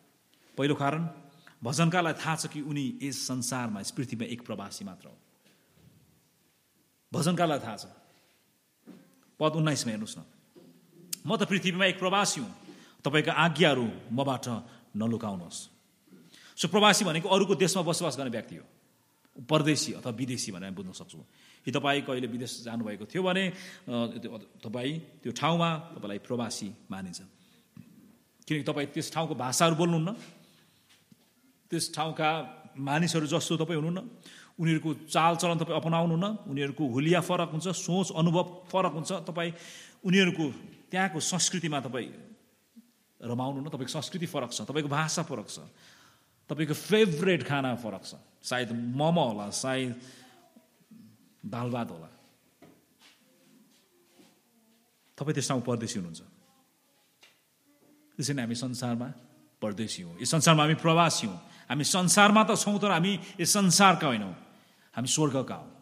भजनकारलाई थाहा छ कि उनी यस संसारमा, यस पृथ्वीमा एक प्रवासी मात्र हो। भजनकारलाई थाहा छ। पद 19मा हेर्नुहोस् न, म त पृथ्वीमा एक प्रवासी हुँ, तपाईँको आज्ञाहरू मबाट नलुकाउनुहोस्। सो प्रवासी भनेको अरूको देशमा बसोबास गर्ने व्यक्ति हो, परदेशी अथवा विदेशी भनेर बुझ्न सक्छौँ। कि तपाईँ कहिले विदेश जानुभएको थियो भने तपाईँ त्यो ठाउँमा तपाईँलाई प्रवासी मानिन्छ, किनकि तपाईँ त्यस ठाउँको भाषाहरू बोल्नुहुन्न, त्यस ठाउँका मानिसहरू जस्तो तपाईँ हुनुहुन्न, उनीहरूको चालचलन तपाईँ अपनाउनुहुन्न, उनीहरूको हुलिया फरक हुन्छ, सोच अनुभव फरक हुन्छ, तपाईँ उनीहरूको त्यहाँको संस्कृतिमा तपाईँ रमाउनुहुन्न, तपाईँको संस्कृति फरक छ, तपाईँको भाषा फरक छ, तपाईँको फेभरेट खाना फरक छ, सायद मोमो होला, सायद दाल भात होला। तपाईँ त्यस ठाउँमा परदेशी हुनुहुन्छ। त्यसरी नै हामी संसारमा परदेशी हौँ, यस संसारमा हामी प्रवासी हौँ। हामी संसारमा त छौँ, तर हामी यस संसारका होइनौँ, हामी स्वर्गका हौँ।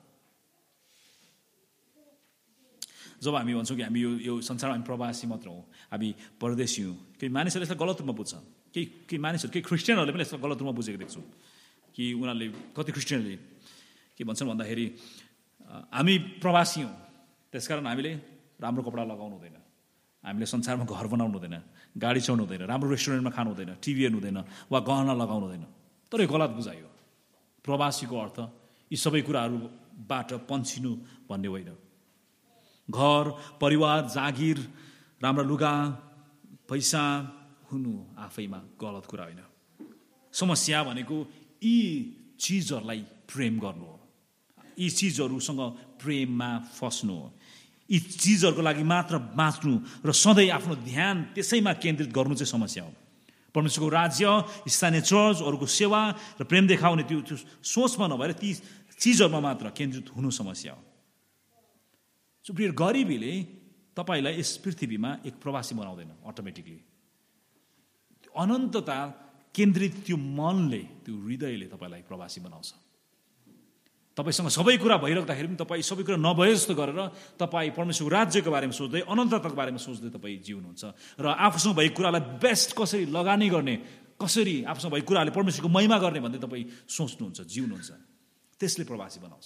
जब हामी भन्छौँ कि हामी यो संसारमा हामी प्रवासी मात्र हौँ, हामी परदेशी हौँ, केही मानिसहरूले यसलाई गलत रूपमा बुझ्छ। केही मानिसहरू, केही क्रिस्चियनहरूले पनि यसलाई गलत रूपमा बुझेको देख्छु। कि उनीहरूले, कति क्रिस्चियनले के भन्छन् भन्दाखेरि हामी प्रवासी हौँ, त्यसकारण हामीले राम्रो कपडा लगाउनु हुँदैन, हामीले संसारमा घर बनाउनु हुँदैन, गाडी चढ्नु हुँदैन, राम्रो रेस्टुरेन्टमा खानु हुँदैन, टिभी हेर्नु हुँदैन, वा गहना लगाउनु हुँदैन। तर यो गलत बुझाइयो। प्रवासीको अर्थ यी सबै कुराहरूबाट पन्छिनु भन्ने होइन। घर, परिवार, जागिर, राम्रा लुगा, पैसा हुनु आफैमा गलत कुरा होइन। समस्या भनेको यी चिजहरूलाई प्रेम गर्नु हो, यी चिजहरूसँग प्रेममा फस्नु हो, यी चिजहरूको लागि मात्र बाँच्नु र सधैँ आफ्नो ध्यान त्यसैमा केन्द्रित गर्नु चाहिँ समस्या हो। परमेश्वरको राज्य, स्थानीय चर्च, अरूको सेवा र प्रेम देखाउने त्यो सोचमा नभएर ती चिजहरूमा मात्र केन्द्रित हुनु समस्या हो। सो प्रिय, गरिबीले तपाईँलाई यस पृथ्वीमा एक प्रवासी बनाउँदैन अटोमेटिकली। अनन्तता केन्द्रित त्यो मनले, त्यो हृदयले तपाईँलाई प्रवासी बनाउँछ। तपाईँसँग सबै कुरा भइराख्दाखेरि पनि तपाईँ सबै कुरा नभए जस्तो गरेर तपाईँ परमेश्वरको राज्यको बारेमा सोच्दै, अनन्तताको बारेमा सोच्दै तपाईँ जिउनुहुन्छ र आफूसँग भएको कुरालाई बेस्ट कसरी लगानी गर्ने, कसरी आफूसँग भएको कुराहरूले परमेश्वरको महिमा गर्ने भन्दै तपाईँ सोच्नुहुन्छ, जिउनुहुन्छ। त्यसले प्रवासी बनाउँछ।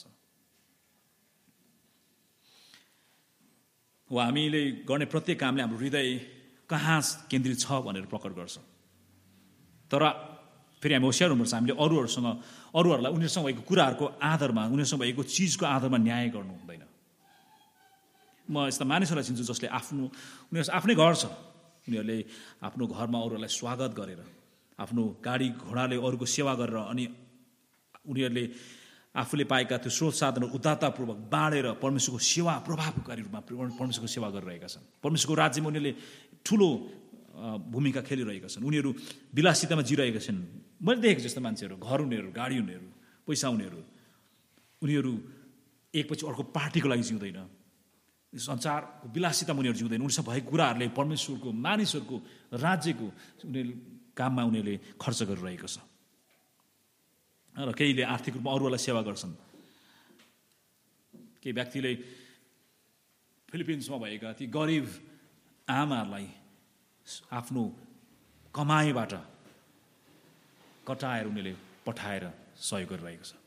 वा हामीले गर्ने प्रत्येक कामले हाम्रो हृदय कहाँ केन्द्रित छ भनेर प्रकट गर्छ। तर फेरि हामी होसियार हुनुपर्छ। हामीले अरूहरूलाई उनीहरूसँग भएको कुराहरूको आधारमा, उनीहरूसँग भएको चिजको आधारमा न्याय गर्नु हुँदैन। म यस्ता मानिसहरूलाई चिन्छु जसले उनीहरू आफ्नै घर छ, उनीहरूले आफ्नो घरमा अरूहरूलाई स्वागत गरेर, आफ्नो गाडी घोडाले अरूको सेवा गरेर, अनि उनीहरूले आफूले पाएका त्यो स्रोत साधनहरू उदारतापूर्वक बाँडेर परमेश्वरको सेवा प्रभावकारी रूपमा परमेश्वरको सेवा गरिरहेका छन्। परमेश्वरको राज्यमा उनीहरूले ठुलो भूमिका खेलिरहेका छन्। उनीहरू विलासितामा जिरहेका छन्। मैले देखेको जस्तो मान्छेहरू, घर उनीहरू, गाडी उनीहरू, पैसा उनीहरू एकपछि अर्को पार्टीको लागि जिउँदैन, संसारको विलासितामा उनीहरू जिउँदैन। उनीसँग भएको कुराहरूले परमेश्वरको, मानिसहरूको राज्यको काममा उनीहरूले खर्च गरिरहेको छ। र केहीले आर्थिक रूपमा अरूहरूलाई सेवा गर्छन्। केही व्यक्तिले फिलिपिन्समा भएका ती गरिब आमाहरूलाई आफ्नो कमाइबाट कटाएर उनीहरूले पठाएर सहयोग गरिरहेको छ।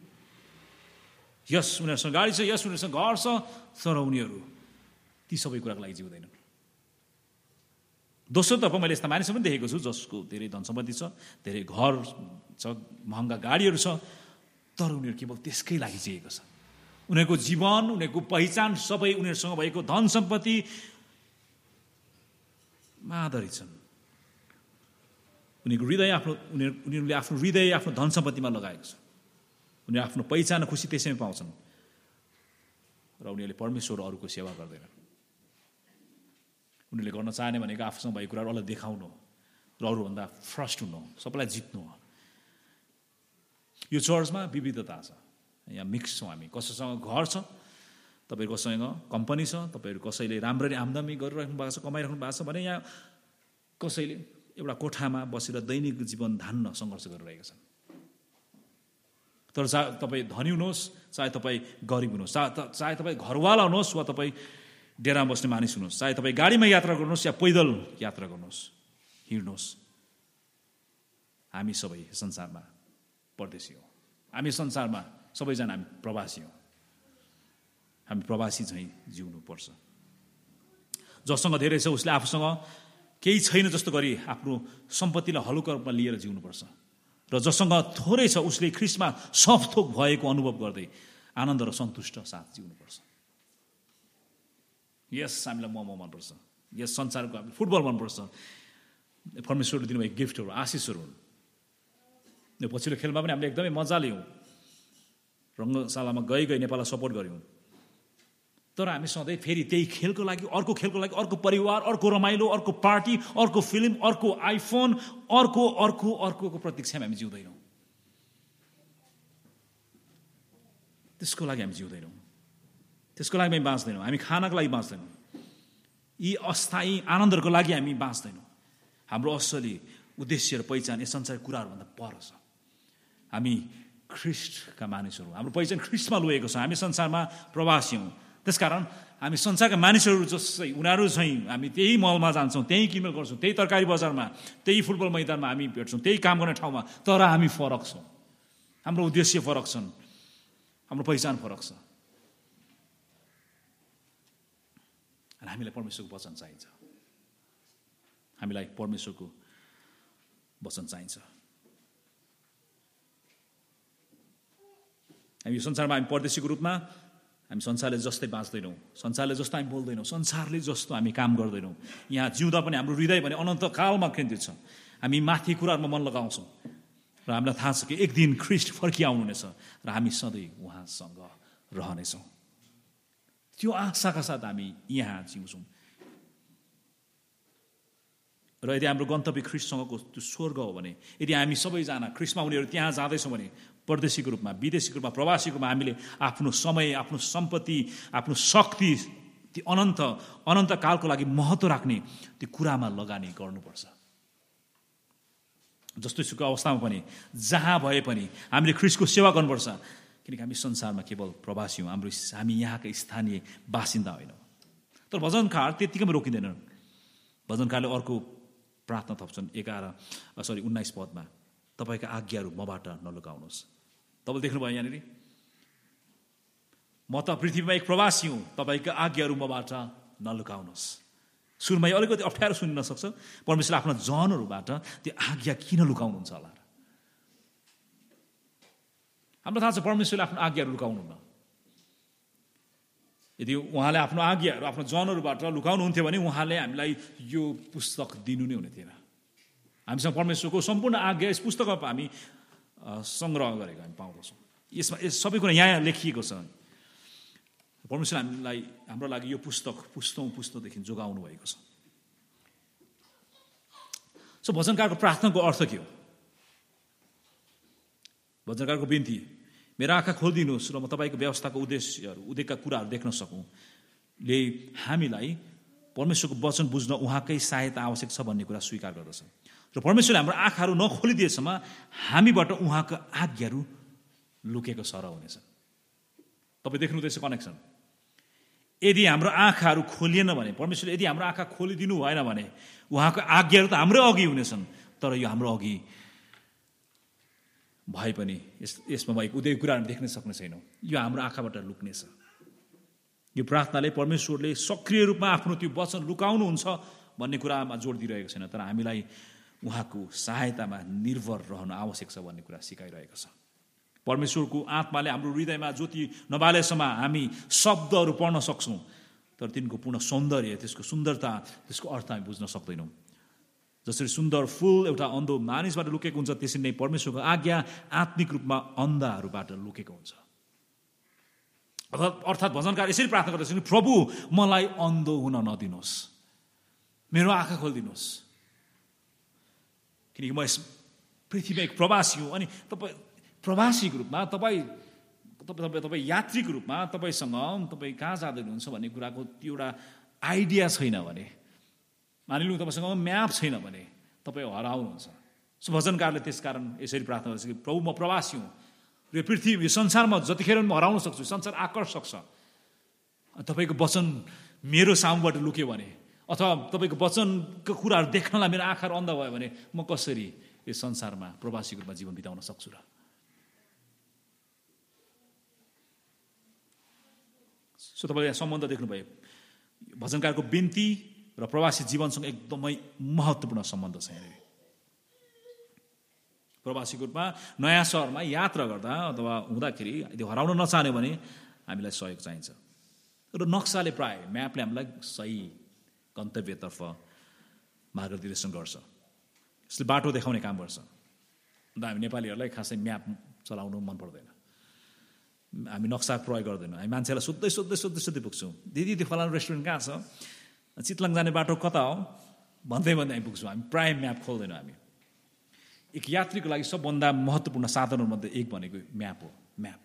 यस उनीहरूसँग गाडी छ, यस उनीहरूसँग घर छ, तर उनीहरू ती सबै कुराको लागि जिउँदैनन्। दोस्रोतर्फ मैले यस्ता मानिसहरू पनि देखेको छु जसको धेरै धन सम्पत्ति छ, धेरै घर छ, महँगा गाडीहरू छ, तर उनीहरू केवल त्यसकै लागि जिएको छ। उनीहरूको जीवन, उनीहरूको पहिचान सबै उनीहरूसँग भएको धन सम्पत्तिमा आधारित छन्। उनीहरूले आफ्नो हृदय आफ्नो धन सम्पत्तिमा लगाएको छ। उनीहरू आफ्नो पहिचान खुसी त्यसैमा पाउँछन् र उनीहरूले परमेश्वर अरूको सेवा गर्दैनन्। उनीहरूले गर्न चाहने भनेको आफूसँग भएको कुराहरू अरूलाई देखाउनु र अरूभन्दा फर्स्ट हुनु, सबैलाई जित्नु हो। यो चर्चमा विविधता छ, यहाँ मिक्स छौँ हामी। कसैसँग घर छ, तपाईँहरूकोसँग कम्पनी छ, तपाईँहरू कसैले राम्ररी आम्दानी गरिराख्नु भएको छ, कमाइराख्नु भएको छ भने यहाँ कसैले एउटा कोठामा बसेर दैनिक जीवन धान्न सङ्घर्ष गरिरहेका छन्। तर चाहे तपाईँ धनी हुनुहोस्, चाहे तपाईँ गरिब हुनुहोस्, चाहे तपाईँ घरवाला हुनुहोस् वा तपाईँ डेरामा बस्ने मानिस हुनुहोस्, चाहे तपाईँ गाडीमा यात्रा गर्नुहोस् या पैदल यात्रा गर्नुहोस्, हिँड्नुहोस्, हामी सबै संसारमा परदेशी हौँ। हामी संसारमा सबैजना हामी प्रवासी हौँ। हामी प्रवासी झैँ जिउनुपर्छ। जससँग धेरै छ उसले आफूसँग केही छैन जस्तो गरी आफ्नो सम्पत्तिलाई हलुका रूपमा लिएर जिउनुपर्छ र जससँग थोरै छ उसले ख्रिस्टमा सबथोक भएको अनुभव गर्दै आनन्द र सन्तुष्ट साथ जिउनुपर्छ। यस हामीलाई मोमो मनपर्छ, यस संसारको हामी फुटबल मनपर्छ। परमेश्वरले दिनुभएको गिफ्टहरू, आशिषहरू हुन्। यो पछिल्लो खेलमा पनि हामीले एकदमै मजा लियौँ। रङ्गशालामा गई नेपाललाई सपोर्ट गऱ्यौँ। तर हामी सधैँ फेरि त्यही खेलको लागि, अर्को खेलको लागि, अर्को परिवार, अर्को रमाइलो, अर्को पार्टी, अर्को फिल्म, अर्को आइफोन, अर्को प्रतीक्षामा हामी जिउँदैनौँ। त्यसको लागि हामी जिउँदैनौँ, त्यसको लागि हामी बाँच्दैनौँ। हामी खानको लागि बाँच्दैनौँ, यी अस्थायी आनन्दहरूको लागि हामी बाँच्दैनौँ। हाम्रो असली उद्देश्य र पहिचान यस संसारको कुराहरूभन्दा पर छ। हामी ख्रिस्टका मानिसहरू, हाम्रो पहिचान ख्रिस्टमा लोएको छ। हामी संसारमा प्रवासी हौँ। त्यसकारण हामी संसारका मानिसहरू जस्तै उनीहरू चाहिँ हामी त्यही मलमा जान्छौँ, त्यही किनमेल गर्छौँ, त्यही तरकारी बजारमा, त्यही फुटबल मैदानमा हामी भेट्छौँ, त्यही काम गर्ने ठाउँमा। तर हामी फरक छौँ, हाम्रो उद्देश्य फरक छन्, हाम्रो पहिचान फरक छ। र हामीलाई परमेश्वरको वचन चाहिन्छ, हामीलाई परमेश्वरको वचन चाहिन्छ। हामी यो संसारमा हामी परदेशीको रूपमा हामी संसारले जस्तै बाँच्दैनौँ, संसारले जस्तो हामी बोल्दैनौँ, संसारले जस्तो हामी काम गर्दैनौँ। यहाँ जिउँदा पनि हाम्रो हृदय भने अनन्त कालमा केन्द्रित छ। हामी माथि कुराहरूमा मन लगाउँछौँ र हामीलाई थाहा छ कि एक दिन ख्रिस्ट फर्किआउनुहुनेछ र हामी सधैँ उहाँसँग रहनेछौँ। त्यो आशाका साथ हामी यहाँ जिउँछौँ। र यदि हाम्रो गन्तव्य ख्रिस्टसँगको त्यो स्वर्ग हो भने, यदि हामी सबैजना ख्रिस्टमा उनीहरू त्यहाँ जाँदैछौँ भने, परदेशीको रूपमा, विदेशीको रूपमा, प्रवासीको रूपमा हामीले आफ्नो समय, आफ्नो सम्पत्ति, आफ्नो शक्ति ती अनन्त कालको लागि महत्त्व राख्ने त्यो कुरामा लगानी गर्नुपर्छ। जस्तो सुकै अवस्थामा पनि, जहाँ भए पनि हामीले ख्रिस्टको सेवा गर्नुपर्छ। किनकि हामी संसारमा केवल प्रवासी हौँ, हामी यहाँका स्थानीय बासिन्दा होइनौँ। तर भजनकार त्यत्तिकैमा रोकिँदैनन्। भजनकारले अर्को प्रार्थना थप्छन् 19 पदमा, तपाईँका आज्ञाहरू मबाट नलुकाउनुहोस्। तपाईँले देख्नुभयो यहाँनिर, म त पृथ्वीमा एक प्रवासी हुँ, तपाईँका आज्ञाहरू मबाट नलुकाउनुहोस्। सुरुमा अलिकति अप्ठ्यारो सुनिन सक्छ। परमेश्वरले आफ्ना जनहरूबाट त्यो आज्ञा किन लुकाउनुहुन्छ होला? हाम्रो थाहा छ परमेश्वरले आफ्नो आज्ञाहरू लुकाउनुहुन्न। यदि उहाँले आफ्नो आज्ञाहरू आफ्नो जनहरूबाट लुकाउनुहुन्थ्यो भने उहाँले हामीलाई यो पुस्तक दिनु नै हुने थिएन। हामीसँग परमेश्वरको सम्पूर्ण आज्ञा यस पुस्तकमा हामी सङ्ग्रह गरेको हामी पाउँदछौँ। यसमा सबै कुरा यहाँ लेखिएको छ। परमेश्वर हामीलाई, हाम्रो लागि यो पुस्तकदेखि जोगाउनु भएको छ। सो भजनकारको प्रार्थनाको अर्थ के हो? भजनकारको बिन्ती, मेरो आँखा खोलिदिनुहोस् र म तपाईँको व्यवस्थाको उद्देश्यका कुराहरू देख्न सकूँले हामीलाई परमेश्वरको वचन बुझ्न उहाँकै सहायता आवश्यक छ भन्ने कुरा स्वीकार गर्दछ। र परमेश्वरले हाम्रो आँखाहरू नखोलिदिएसम्म हामीबाट उहाँको आज्ञाहरू लुकेको सरह हुनेछ। तपाईँ देख्नुहुँदैछ कनेक्सन? यदि हाम्रो आँखाहरू खोलिएन भने, परमेश्वरले यदि हाम्रो आँखा खोलिदिनु भएन भने उहाँको आज्ञाहरू त हाम्रो अघि हुनेछन्। तर यो हाम्रो अघि भए पनि यसमा भएको उदय कुराहरू देख्न सक्ने छैनौँ। यो हाम्रो आँखाबाट लुक्नेछ। यो प्रार्थनाले परमेश्वरले सक्रिय रूपमा आफ्नो त्यो वचन लुकाउनुहुन्छ भन्ने कुरामा जोड दिइरहेको छैन, तर हामीलाई उहाँको सहायतामा निर्भर रहनु आवश्यक छ भन्ने कुरा सिकाइरहेको छ। परमेश्वरको आत्माले हाम्रो हृदयमा ज्योति नबालेसम्म हामी शब्दहरू पढ्न सक्छौँ, तर तिनको पूर्ण सौन्दर्य, त्यसको सुन्दरता, त्यसको अर्थ हामी बुझ्न सक्दैनौँ। जसरी सुन्दर फुल एउटा अन्धो मानिसबाट लुकेको हुन्छ, त्यसरी नै परमेश्वरको आज्ञा आत्मिक रूपमा अन्धाहरूबाट लुकेको हुन्छ। अर्थात् भजनकार यसरी प्रार्थना गर्दछ, प्रभु मलाई अन्धो हुन नदिनुहोस्, मेरो आँखा खोलिदिनुहोस्, किनकि म यस पृथ्वीमा एक प्रवासी हुँ। अनि तपाईँ प्रवासीको रूपमा, तपाईँ यात्रीको रूपमा तपाईँ कहाँ जाँदै हुनुहुन्छ भन्ने कुराको त्यो एउटा आइडिया छैन भने, मानिलिउँ तपाईँसँग म्याप छैन भने तपाईँ हराउनुहुन्छ। सो भजनकारले त्यसकारण यसरी प्रार्थना गर्छ कि प्रभु म प्रवासी हुँ, यो पृथ्वी, यो संसारमा जतिखेर म हराउन सक्छु, संसार आकर्षक छ। तपाईँको वचन मेरो सामुबाट लुक्यो भने, अथवा तपाईँको वचनको कुराहरू देख्नलाई मेरो आँखाहरू अन्ध भयो भने म कसरी यस संसारमा प्रवासीको रूपमा जीवन बिताउन सक्छु र? सो तपाईँले यहाँ सम्बन्ध देख्नुभयो, भजनकारको बिन्ती र प्रवासी जीवनसँग एकदमै महत्त्वपूर्ण सम्बन्ध छ। यहाँनिर प्रवासीको रूपमा नयाँ सहरमा यात्रा गर्दा अथवा हुँदाखेरि त्यो हराउन नचाह्यो भने हामीलाई सहयोग चाहिन्छ। र नक्साले प्राय म्यापले हामीलाई सही गन्तव्यतर्फ मार्गदर्शन गर्छ, यसले बाटो देखाउने काम गर्छ। अन्त हामी नेपालीहरूलाई खासै म्याप चलाउनु मन पर्दैन, हामी नक्सा प्रयोग गर्दैनौँ। हामी मान्छेलाई सोध्दै पुग्छौँ, दिदी त्यो फलानु रेस्टुरेन्ट कहाँ छ, चितलाङ जाने बाटो कता हो भन्दै हामी पुग्छौँ। हामी प्राय म्याप खोल्दैनौँ। हामी एक यात्रीको लागि सबभन्दा महत्त्वपूर्ण साधनहरूमध्ये एक भनेको म्याप हो। म्याप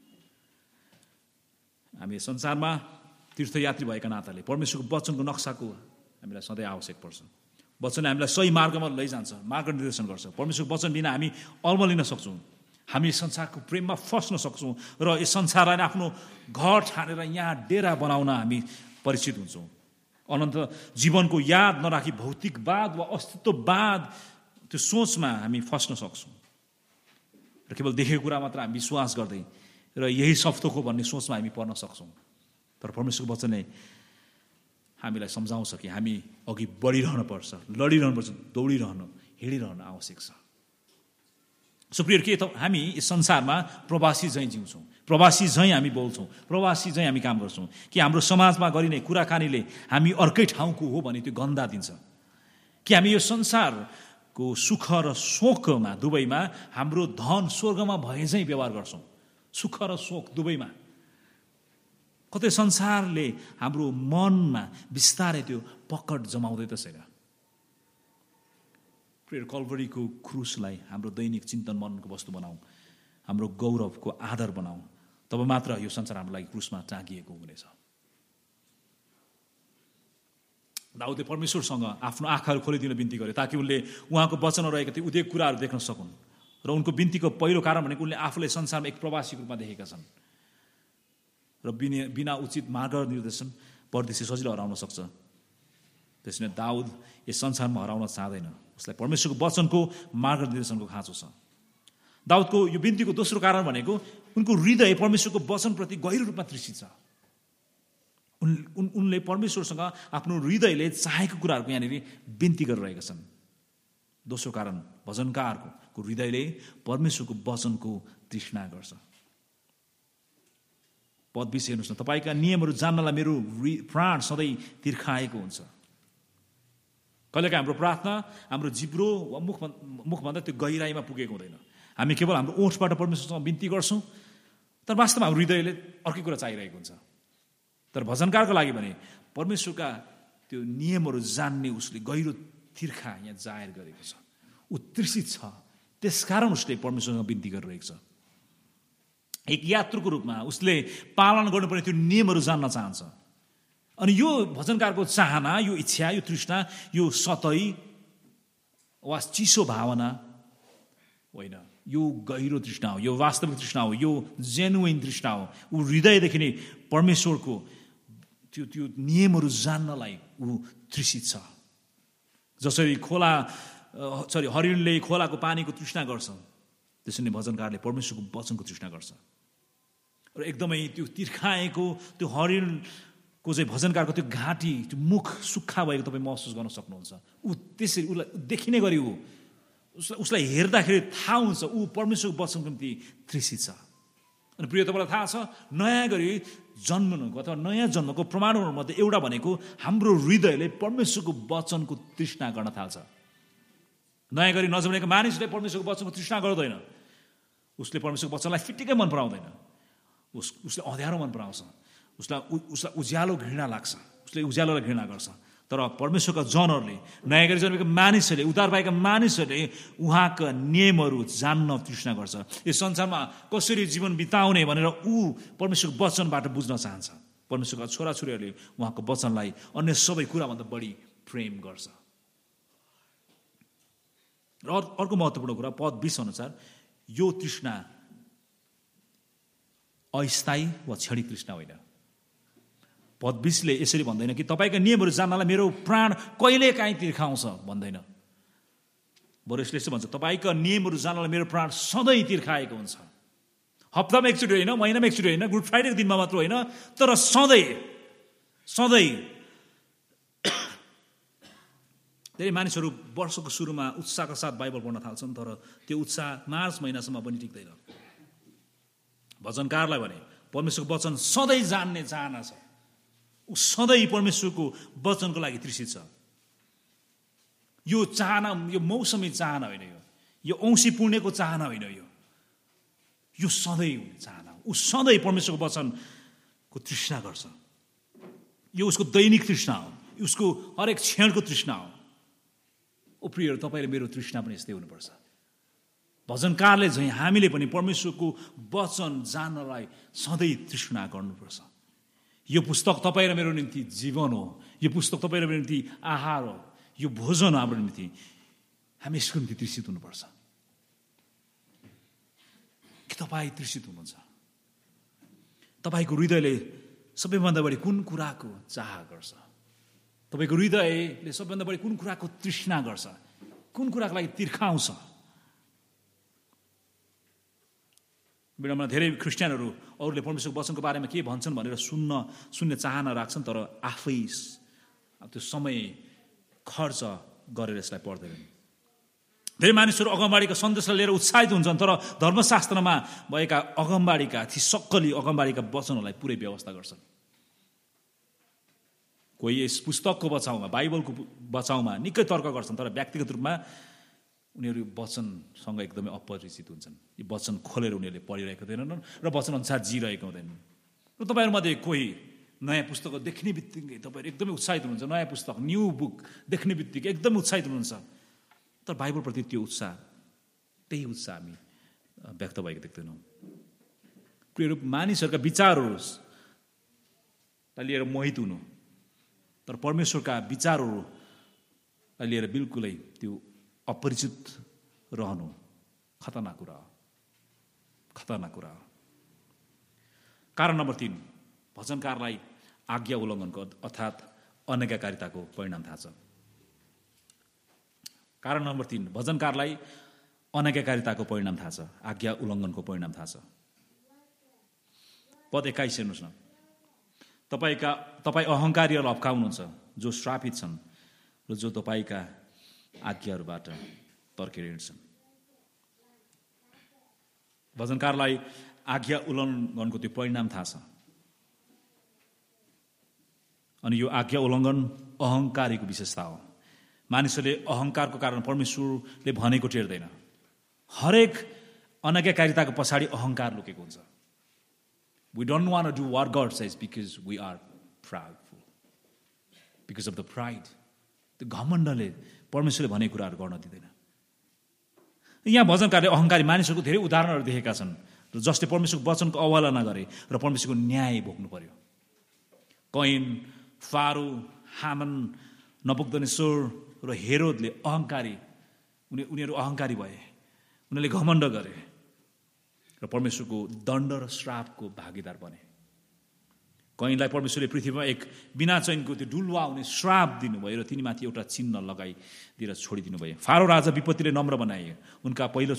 हामी संसारमा तीर्थयात्री भएका नाताले परमेश्वरको वचनको नक्साको हामीलाई सधैँ आवश्यक पर्छ। वचनले हामीलाई सही मार्गमा लैजान्छ, मार्गनिर्देशन गर्छ। परमेश्वरको वचन बिना हामी अल्मलिन सक्छौँ, हामी संसारको प्रेममा फस्न सक्छौँ र यस संसारलाई आफ्नो घर ठानेर यहाँ डेरा बनाउन हामी परिचित हुन्छौँ। अनन्त जीवनको याद नराखी भौतिकवाद वा अस्तित्ववाद त्यो सोचमा हामी फस्न सक्छौँ र केवल देखेको कुरा मात्र हामी विश्वास गर्दै र यही सफ्तो हो भन्ने सोचमा हामी पर्न सक्छौँ। तर परमेश्वरको वचनले हामीलाई सम्झाउँछ कि हामी अघि बढिरहनु पर्छ, लडिरहनु पर्छ, दौडिरहनु, हिँडिरहनु आवश्यक छ। सुप्रिय के त हामी यस संसारमा प्रवासी झैँ जिउँछौँ, प्रवासी झैँ हामी बोल्छौँ, प्रवासी झैँ हामी काम गर्छौँ कि हाम्रो समाजमा गरिने कुराकानीले हामी अर्कै ठाउँको हो भने त्यो गन्दा दिन्छ कि हामी यो संसारको सुख र शोकमा दुवैमा हाम्रो धन स्वर्गमा भए झैँ व्यवहार गर्छौँ। सुख र शोक दुवैमा कतै संसारले हाम्रो मनमा बिस्तारै त्यो पकड जमाउँदै त छैन। प्रेयर कल्भरीको क्रुसलाई हाम्रो दैनिक चिन्तन मननको वस्तु बनाऊ, हाम्रो गौरवको आधार बनाऊ, तब मात्र यो संसार हाम्रो लागि क्रुसमा टाँगिएको हुनेछ। दाउदले परमेश्वरसँग आफ्नो आँखाहरू खोलिदिन बिन्ती गरे ताकि उनले उहाँको वचनमा रहेका ती उद्योग कुराहरू देख्न सकुन्। र उनको बिन्तीको पहिलो कारण भनेको उनले आफूलाई संसारमा एक प्रवासीको रूपमा देखेका छन् र बिना उचित मार्गनिर्देशन परदेशी सजिलो हराउन सक्छ। त्यसैले दाउद यस संसारमा हराउन चाहँदैन, उसलाई परमेश्वरको वचनको मार्गनिर्देशनको खाँचो छ। दाउदको यो बिन्तीको दोस्रो कारण भनेको उनको हृदय परमेश्वरको वचनप्रति गहिरो रूपमा तृषित छ। उनले परमेश्वरसँग आफ्नो हृदयले चाहेको कुराहरूको यहाँनिर बिन्ती गरिरहेका छन्। दोस्रो कारण, भजनकारको हृदयले परमेश्वरको वचनको तृष्णा गर्छ। पद 20 हेर्नुहोस् न, तपाईँका नियमहरू जान्नलाई मेरो प्राण सधैँ तिर्खाएको हुन्छ। कहिलेकाहीँ हाम्रो प्रार्थना हाम्रो जिब्रो वा मुखभन्दा त्यो गहिराइमा पुगेको हुँदैन। हामी केवल हाम्रो ओठबाट परमेश्वरसँग बिन्ती गर्छौँ, तर वास्तवमा हाम्रो हृदयले अर्कै कुरा चाहिरहेको हुन्छ। तर भजनकारको लागि भने परमेश्वरका त्यो नियमहरू जान्ने उसले गहिरो तिर्खा यहाँ जाहेर गरेको छ, ऊ तृषित छ, त्यसकारण उसले परमेश्वरसँग बिन्ती गरिरहेको छ। एक यात्रुको रूपमा उसले पालन गर्नुपर्ने त्यो नियमहरू जान्न चाहन्छ। अनि यो भजनकारको चाहना, यो इच्छा, यो तृष्णा, यो सतै वा चिसो भावना होइन, यो गहिरो तृष्णा हो, यो वास्तविक तृष्णा हो, यो जेन्युइन तृष्णा हो। ऊ हृदयदेखि नै परमेश्वरको त्यो नियमहरू जान्नलाई ऊ तृषित छ। जसरी हरिणले खोलाको पानीको तृष्णा गर्छ, त्यसरी नै भजनकारले परमेश्वरको वचनको तृष्णा गर्छ। र एकदमै त्यो तिर्खाएको त्यो हरिणको चाहिँ भजनकारको त्यो घाँटी, त्यो मुख सुक्खा भएको तपाईँ महसुस गर्न सक्नुहुन्छ। ऊ त्यसरी उसलाई देखिने गरी ऊ उसलाई हेर्दाखेरि थाहा हुन्छ ऊ परमेश्वरको वचनको निम्ति तृषित छ। अनि प्रिय तपाईँलाई थाहा छ, नयाँ गरी जन्मनुको अथवा नयाँ जन्मको प्रमाणहरूमध्ये एउटा भनेको हाम्रो हृदयले परमेश्वरको वचनको तृष्णा गर्न थाल्छ। नयाँ गरी नजन्मेको मानिसले परमेश्वरको वचनको तृष्णा गर्दैन। उसले परमेश्वरको वचनलाई फिटिकै मन पराउँदैन। उसले अँध्यारो मन पराउँछ। उसलाई उज्यालो घृणा लाग्छ। उसले उज्यालोलाई घृणा गर्छ। तर परमेश्वरका जनहरूले, नयाँ गरी जन्मेका मानिसहरूले, उद्धार पाएका मानिसहरूले उहाँका नियमहरू जान्न तृष्णा गर्छ। यस संसारमा कसरी जीवन बिताउने भनेर ऊ परमेश्वरको वचनबाट बुझ्न चाहन्छ। परमेश्वरका छोराछोरीहरूले उहाँको वचनलाई अन्य सबै कुराभन्दा बढी प्रेम गर्छ। र अर्को महत्त्वपूर्ण कुरा पद 20 अनुसार यो तृष्णा अस्थायी वा क्षणिक तृष्णा होइन। पद 20ले यसरी भन्दैन कि तपाईँका नियमहरू जान्नलाई मेरो प्राण कहिले काहीँ तिर्खाउँछ भन्दैन। बरु यसले यस्तो भन्छ, तपाईँका नियमहरू जान्नलाई मेरो प्राण सधैँ तिर्खाएको हुन्छ। हप्तामा एकचोटि होइन, महिनामा एकचोटि होइन, गुड फ्राइडेको दिनमा मात्र होइन, तर सधैँ। धेरै मानिसहरू वर्षको सुरुमा उत्साहका साथ बाइबल पढ्न थाल्छन्, तर त्यो उत्साह मार्च महिनासम्म पनि टिक्दैन। भजनकारलाई भने परमेश्वरको वचन सधैँ जान्ने चाहना छ। ऊ सधैँ परमेश्वरको वचनको लागि तृषित छ। यो चाहना, यो मौसमी चाहना होइन, यो औँसी पुण्यको चाहना होइन, यो सधैँ हुने चाहना हो। ऊ सधैँ परमेश्वरको वचनको तृष्णा गर्छ। यो उसको दैनिक तृष्णा हो, उसको हरेक क्षणको तृष्णा हो। ओ प्रियहरू, तपाईँले मेरो तृष्णा पनि यस्तै हुनुपर्छ। भजनकारले झैँ हामीले पनि परमेश्वरको वचन जान्नलाई सधैँ तृष्णा गर्नुपर्छ। यो पुस्तक तपाईँ र मेरो निम्ति जीवन हो। यो पुस्तक तपाईँ र मेरो निम्ति आहार हो। यो भोजन हाम्रो निम्ति। हामी यसको निम्ति तृषित हुनुपर्छ। कि तपाईँ तृषित हुनुहुन्छ? तपाईँको हृदयले सबैभन्दा बढी कुन कुराको चाह गर्छ? तपाईँको हृदयले सबैभन्दा बढी कुन कुराको तृष्णा गर्छ? कुन कुराको लागि तिर्खाउँछ? विडम्बना, धेरै क्रिस्चियनहरू अरूले परमेश्वरको वचनको बारेमा के भन्छन् भनेर सुन्ने चाहना राख्छन्, तर आफै त्यो समय खर्च गरेर यसलाई पढ्दैनन्। धेरै मानिसहरू अगमबाडीका सन्देशलाई लिएर उत्साहित हुन्छन्, तर धर्मशास्त्रमा भएका अगमबाडीका ती सक्कली अगमबाडीका वचनहरूलाई पुरै व्यवस्था गर्छन्। कोही यस पुस्तकको बचाउमा, बाइबलको बचाउमा निकै तर्क गर्छन्, तर व्यक्तिगत रूपमा उनीहरू वचनसँग एकदमै अपरिचित हुन्छन्। यो वचन खोलेर उनीहरूले पढिरहेको हुँदैनन् र वचन अनुसार जिरहेको हुँदैनन्। र तपाईँहरूमध्ये कोही नयाँ पुस्तक देख्ने बित्तिकै तपाईँहरू एकदमै उत्साहित हुनुहुन्छ। नयाँ पुस्तक, न्यू बुक देख्ने बित्तिकै एकदमै उत्साहित हुनुहुन्छ, तर बाइबलप्रति त्यो उत्साह, त्यही उत्साह हामी व्यक्त भएको देख्दैनौँ। प्रियहरू, मानिसहरूका विचारहरूलाई लिएर मोहित हुनु, तर परमेश्वरका विचारहरूलाई लिएर बिल्कुलै त्यो अपरिचित रहनु खतरनाक कुरा हो। कारण नम्बर 3, भजनकारलाई आज्ञा उल्लङ्घनको अर्थात् अनैज्ञाकारिताको परिणाम थाहा छ। कारण नम्बर 3, भजनकारलाई अनैज्ञाकारिताको परिणाम थाहा छ, आज्ञा उल्लङ्घनको परिणाम थाहा छ। पद 21 हेर्नुहोस् न। तपाईँ अहङ्कारीहरूलाई अप्काउनुहुन्छ, जो श्रापित छन् र जो तपाईँका आज्ञाहरूबाट तर्केर हिँड्छन्। भजनकारलाई आज्ञा उल्लङ्घनको त्यो परिणाम थाहा छ। अनि यो आज्ञा उल्लङ्घन अहङ्कारीको विशेषता हो। मानिसहरूले अहङ्कारको कारण परमेश्वरले भनेको टेर्दैन। हरेक अनैज्ञाकारिताको पछाडि अहङ्कार लुकेको हुन्छ। We don't want to do what God says because we are proudful. Because of the pride. त्यो घमण्डले परमेश्वरले भनेको कुराहरू गर्न दिँदैन। यहाँ भजनकारले अहङ्कारी मानिसहरूको धेरै उदाहरणहरू देखेका छन्, र जसले परमेश्वरको वचनको अवहेलना गरे र परमेश्वरको न्याय भोग्नु पर्यो। कैन, फारो, हामन, नबुकदनेस्सर र हेरोदले उनीहरू अहङ्कारी भए। उनीहरूले घमण्ड गरे र परमेश्वरको दण्ड र श्रापको भागीदार बने। कैनलाई परमेश्वरले पृथ्वीमा एक बिना चैनको त्यो डुलुवा हुने श्राप दिनुभयो र तिनीमाथि एउटा चिन्ह लगाइदिएर छोडिदिनु भयो। फारो राजा विपत्तिले नम्र बनाए। उनका पहिलो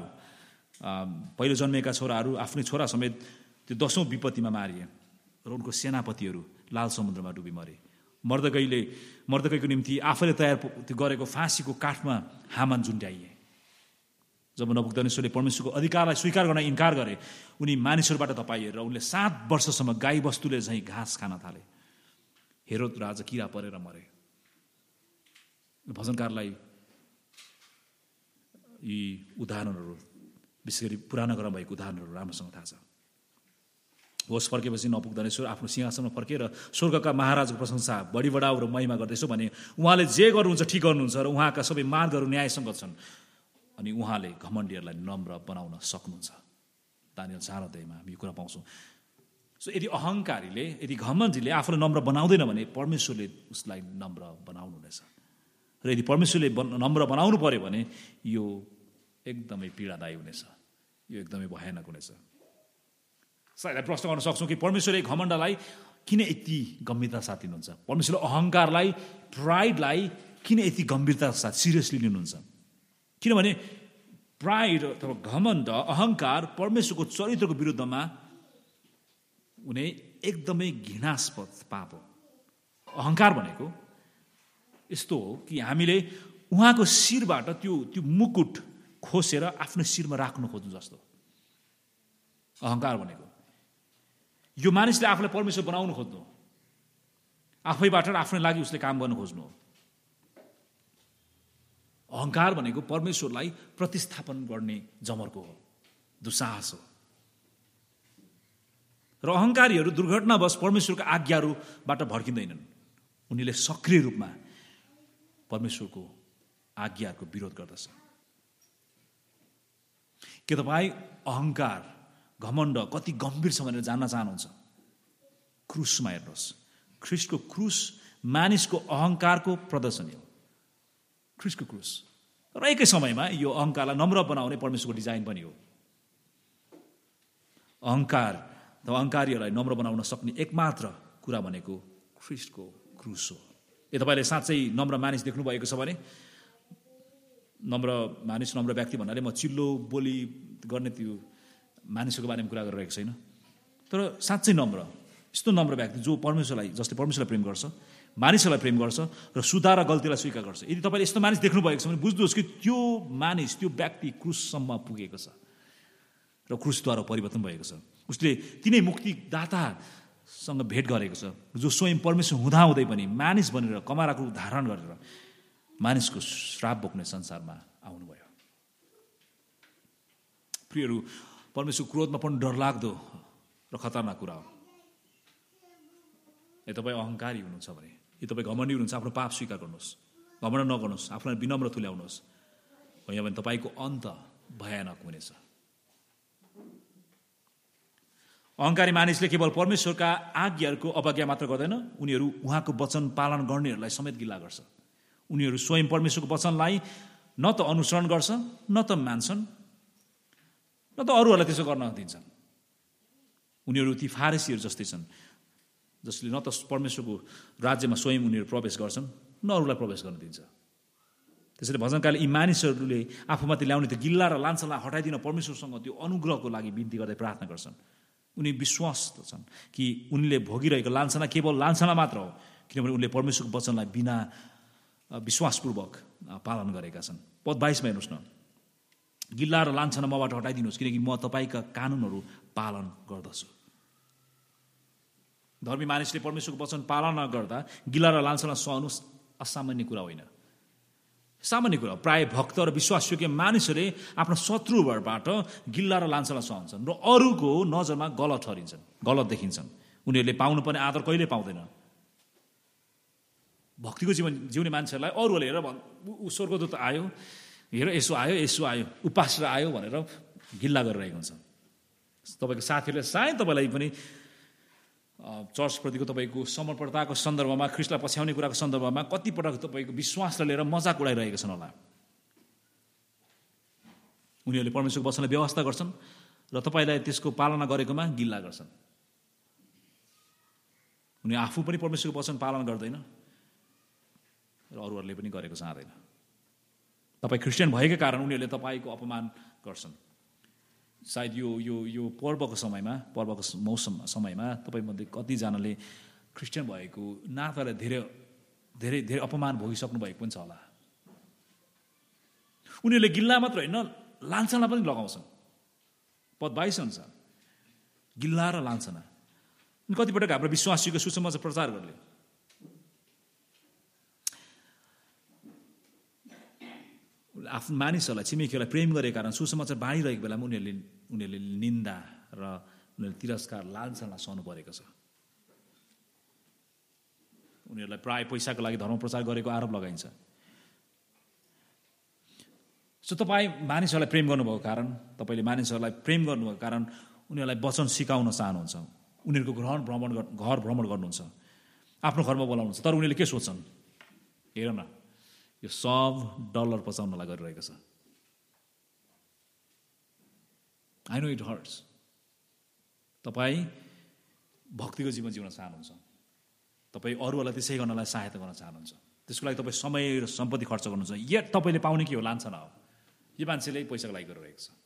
जन्मेका छोराहरू आफ्नै छोरा समेत त्यो 10औं विपत्तिमा मारिए र उनको सेनापतिहरू लाल समुद्रमा डुबी मरे। मर्दकैको निम्ति आफैले तयार गरेको फाँसीको काठमा हामान झुन्ड्याइए। जब नबुकदनेश्वरले परमेश्वरको अधिकारलाई स्वीकार गर्न इन्कार गरे, उनी मानिसहरूबाट तपाइएर उनले 7 वर्षसम्म गाई बस्तुले झैँ घाँस खान थाले। हेरोद राजा किरा परेर मरे। भजनकारलाई यी उदाहरणहरू, विशेष गरी पुरानो क्रम भएको उदाहरणहरू राम्रोसँग थाहा छ। होस फर्केपछि नबुकदनेश्वर आफ्नो सिंहासनमा फर्केर स्वर्गका महाराजको प्रशंसा, बढी बढाउ र महिमा गर्दैछ भने उहाँले जे गर्नुहुन्छ ठिक गर्नुहुन्छ र उहाँका सबै मार्गहरू न्यायसङ्गत छन्। अनि उहाँले घमण्डीहरूलाई नम्र बनाउन सक्नुहुन्छ। दानियल 4:2 हामी यो कुरा पाउँछौँ। सो यदि अहङ्कारीले, यदि घमण्डीले आफूलाई नम्र बनाउँदैन भने परमेश्वरले उसलाई नम्र बनाउनु हुनेछ। र यदि परमेश्वरले नम्र बनाउनु पर्यो भने यो एकदमै पीडादायी हुनेछ, यो एकदमै भयानक हुनेछ। सायद प्रश्न गर्न सक्छौँ कि परमेश्वरले घमण्डलाई किन यति गम्भीरता साथ लिनुहुन्छ? परमेश्वरले अहङ्कारलाई, प्राइडलाई किन यति गम्भीरता साथ सिरियसली लिनुहुन्छ? किनभने प्राइड अथवा घमण्ड, अहङ्कार परमेश्वरको चरित्रको विरुद्धमा हुने एकदमै घृणास्पद पाप हो। अहङ्कार भनेको यस्तो हो कि हामीले उहाँको शिरबाट त्यो मुकुट खोसेर आफ्नो शिरमा राख्नु खोज्नु जस्तो अहङ्कार भनेको। यो मानिसले आफूलाई परमेश्वर बनाउनु खोज्नु, आफैबाट र आफ्नै लागि उसले काम गर्नु खोज्नु हो। अहङ्कार भनेको परमेश्वरलाई प्रतिस्थापन गर्ने जमर्को हो, दुस्साहस हो। र अहङ्कारीहरू दुर्घटनावश परमेश्वरको आज्ञाहरूबाट भड्किँदैनन्। उनीहरूले सक्रिय रूपमा परमेश्वरको आज्ञाहरूको विरोध गर्दछ। के तपाईँ अहङ्कार, घमण्ड कति गम्भीर छ भनेर जान्न चाहनुहुन्छ? क्रुसमा हेर्नुहोस्। ख्रिस्टको क्रुस मानिसको अहङ्कारको प्रदर्शनी हो। ख्रिस्टको क्रुस र एकै समयमा यो अहङ्कारलाई नम्र बनाउने परमेश्वरको डिजाइन पनि हो। अहङ्कार अथवा अहङ्कारीहरूलाई नम्र बनाउन सक्ने एकमात्र कुरा भनेको ख्रिस्टको क्रुस हो। तपाईँले साँच्चै नम्र मानिस देख्नु भएको छ भने, नम्र मानिस, नम्र व्यक्ति भन्नाले म चिल्लो बोली गर्ने त्यो मानिसको बारेमा कुरा गरिरहेको छैन, तर साँच्चै नम्र, यस्तो नम्र व्यक्ति जसले परमेश्वरलाई प्रेम गर्छ, मानिसहरूलाई प्रेम गर्छ र सुधार र गल्तीलाई स्वीकार गर्छ। यदि तपाईँले यस्तो मानिस देख्नु भएको छ भने बुझ्नुहोस् कि त्यो मानिस, त्यो व्यक्ति क्रुससम्म पुगेको छ र क्रुसद्वारा परिवर्तन भएको छ। उसले तिनै मुक्तिदातासँग भेट गरेको छ, जो स्वयं परमेश्वर हुँदाहुँदै पनि मानिस बनेर कमाराको रूप धारण गरेर मानिसको श्राप बोक्ने संसारमा आउनुभयो। प्रियहरू, परमेश्वर क्रोधमा पनि डरलाग्दो र खतरनाक कुरा हो। यदि तपाईँ अहङ्कारी हुनुहुन्छ भने, यदि तपाईँ घमण्डी हुनुहुन्छ, आफ्नो पाप स्वीकार गर्नुहोस्, घमण्ड नगर्नुहोस्, आफूलाई विनम्र तुल्याउनुहोस्, होइन भने तपाईँको अन्त भयानक हुनेछ। अहङ्कारी मानिसले केवल परमेश्वरका आज्ञाहरूको अवज्ञा मात्र गर्दैन, उनीहरू उहाँको वचन पालन गर्नेहरूलाई समेत गिल्ला गर्छ। उनीहरू स्वयं परमेश्वरको वचनलाई न त अनुसरण गर्छ, न त मान्छन्, न त अरूहरूलाई त्यसो गर्न दिन्छन्। उनीहरू ती फारिसीहरू जस्तै छन्, जसले न त परमेश्वरको राज्यमा स्वयं उनीहरू प्रवेश गर्छन्, न अरूलाई प्रवेश गर्न दिन्छ। त्यसैले भजनकारले यी मानिसहरूले आफूमाथि ल्याउने त्यो गिल्ला र लान्छनालाई हटाइदिन परमेश्वरसँग त्यो अनुग्रहको लागि बिन्ती गर्दै प्रार्थना गर्छन्। उनी विश्वास छन् कि उनले भोगिरहेको लान्छना केवल लान्छना मात्र हो, किनभने उनले परमेश्वरको वचनलाई बिना विश्वासपूर्वक पालन गरेका छन्। पद 22 हेर्नुहोस् न, गिल्ला र लान्छना मबाट हटाइदिनुहोस्, किनकि म तपाईँका कानुनहरू पालन गर्दछु। धर्मी मानिसले परमेश्वरको वचन पालन नगर्दा गिल्ला र लान्छना सहनु असामान्य कुरा होइन, सामान्य कुरा। प्राय भक्त र विश्वासयोग्य मानिसहरूले आफ्नो शत्रुबाट गिल्ला र लान्छना सहन्छन् र अरूको नजरमा गलत ठहरिन्छन्, गलत देखिन्छन्। उनीहरूले पाउनुपर्ने आदर कहिले पाउँदैन। भक्तिको जीवन जिउने मान्छेहरूलाई अरूहरूले हेरेर स्वर्गदूत आयो, हेर यसो आयो, यसो आयो, उपास आयो भनेर गिल्ला गरिरहेको हुन्छ। तपाईँको साथीहरूले सायद तपाईँलाई पनि चर्चप्रतिको तपाईँको समर्पणताको सन्दर्भमा, ख्रिस्टलाई पछ्याउने कुराको सन्दर्भमा कतिपटक तपाईँको विश्वासलाई लिएर मजाक उडाइरहेका छन् होला। उनीहरूले परमेश्वरको वचनलाई व्यवस्था गर्छन् र तपाईँलाई त्यसको पालना गरेकोमा गिल्ला गर्छन्। उनी आफू पनि परमेश्वरको वचन पालन गर्दैन र अरूहरूले पनि गरेको चाहँदैन। तपाईँ क्रिस्चियन भएकै कारण उनीहरूले तपाईँको अपमान गर्छन्। सायद यो पर्वको समयमा, पर्वको समयमा तपाईँमध्ये कतिजनाले क्रिस्चियन भएको नातालाई धेरै धेरै धेरै अपमान भोगिसक्नु भएको पनि छ होला। उनीहरूले गिल्ला मात्र होइन, लान्छना पनि लगाउँछन्। पद 22 अनुसार गिल्ला र लान्छना। कतिपटक हाम्रो विश्वासीको सुसमाचार प्रचार गर्ने आफ्नो मानिसहरूलाई छिमेकीहरूलाई प्रेम गरेको कारण सुसमाचार बाँडिरहेको बेलामा उनीहरूले निन्दा र उनीहरूले तिरस्कार लान्छना सहनु परेको छ। उनीहरूलाई प्राय पैसाको लागि धर्म प्रचार गरेको आरोप लगाइन्छ। सो तपाईँ मानिसहरूलाई प्रेम गर्नुभएको कारण, तपाईँले मानिसहरूलाई प्रेम गर्नुभएको कारण उनीहरूलाई वचन सिकाउन चाहनुहुन्छ, उनीहरूको घर भ्रमण गर्नुहुन्छ, आफ्नो घरमा बोलाउनुहुन्छ। तर उनीहरूले के सोच्छन्? हेर न, यो सब डलर बचाउनलाई गरिरहेको छ। I know it hurts. तपाईँ भक्तिको जीवन जिउन चाहनुहुन्छ, तपाईँ अरूहरूलाई त्यसै गर्नलाई सहायता गर्न चाहनुहुन्छ, त्यसको लागि तपाईँ समय र सम्पत्ति खर्च गर्नुहुन्छ। यट तपाईँले पाउने के हो? लान्छना हो। यो मान्छेले पैसाको लागि गरिरहेको छ।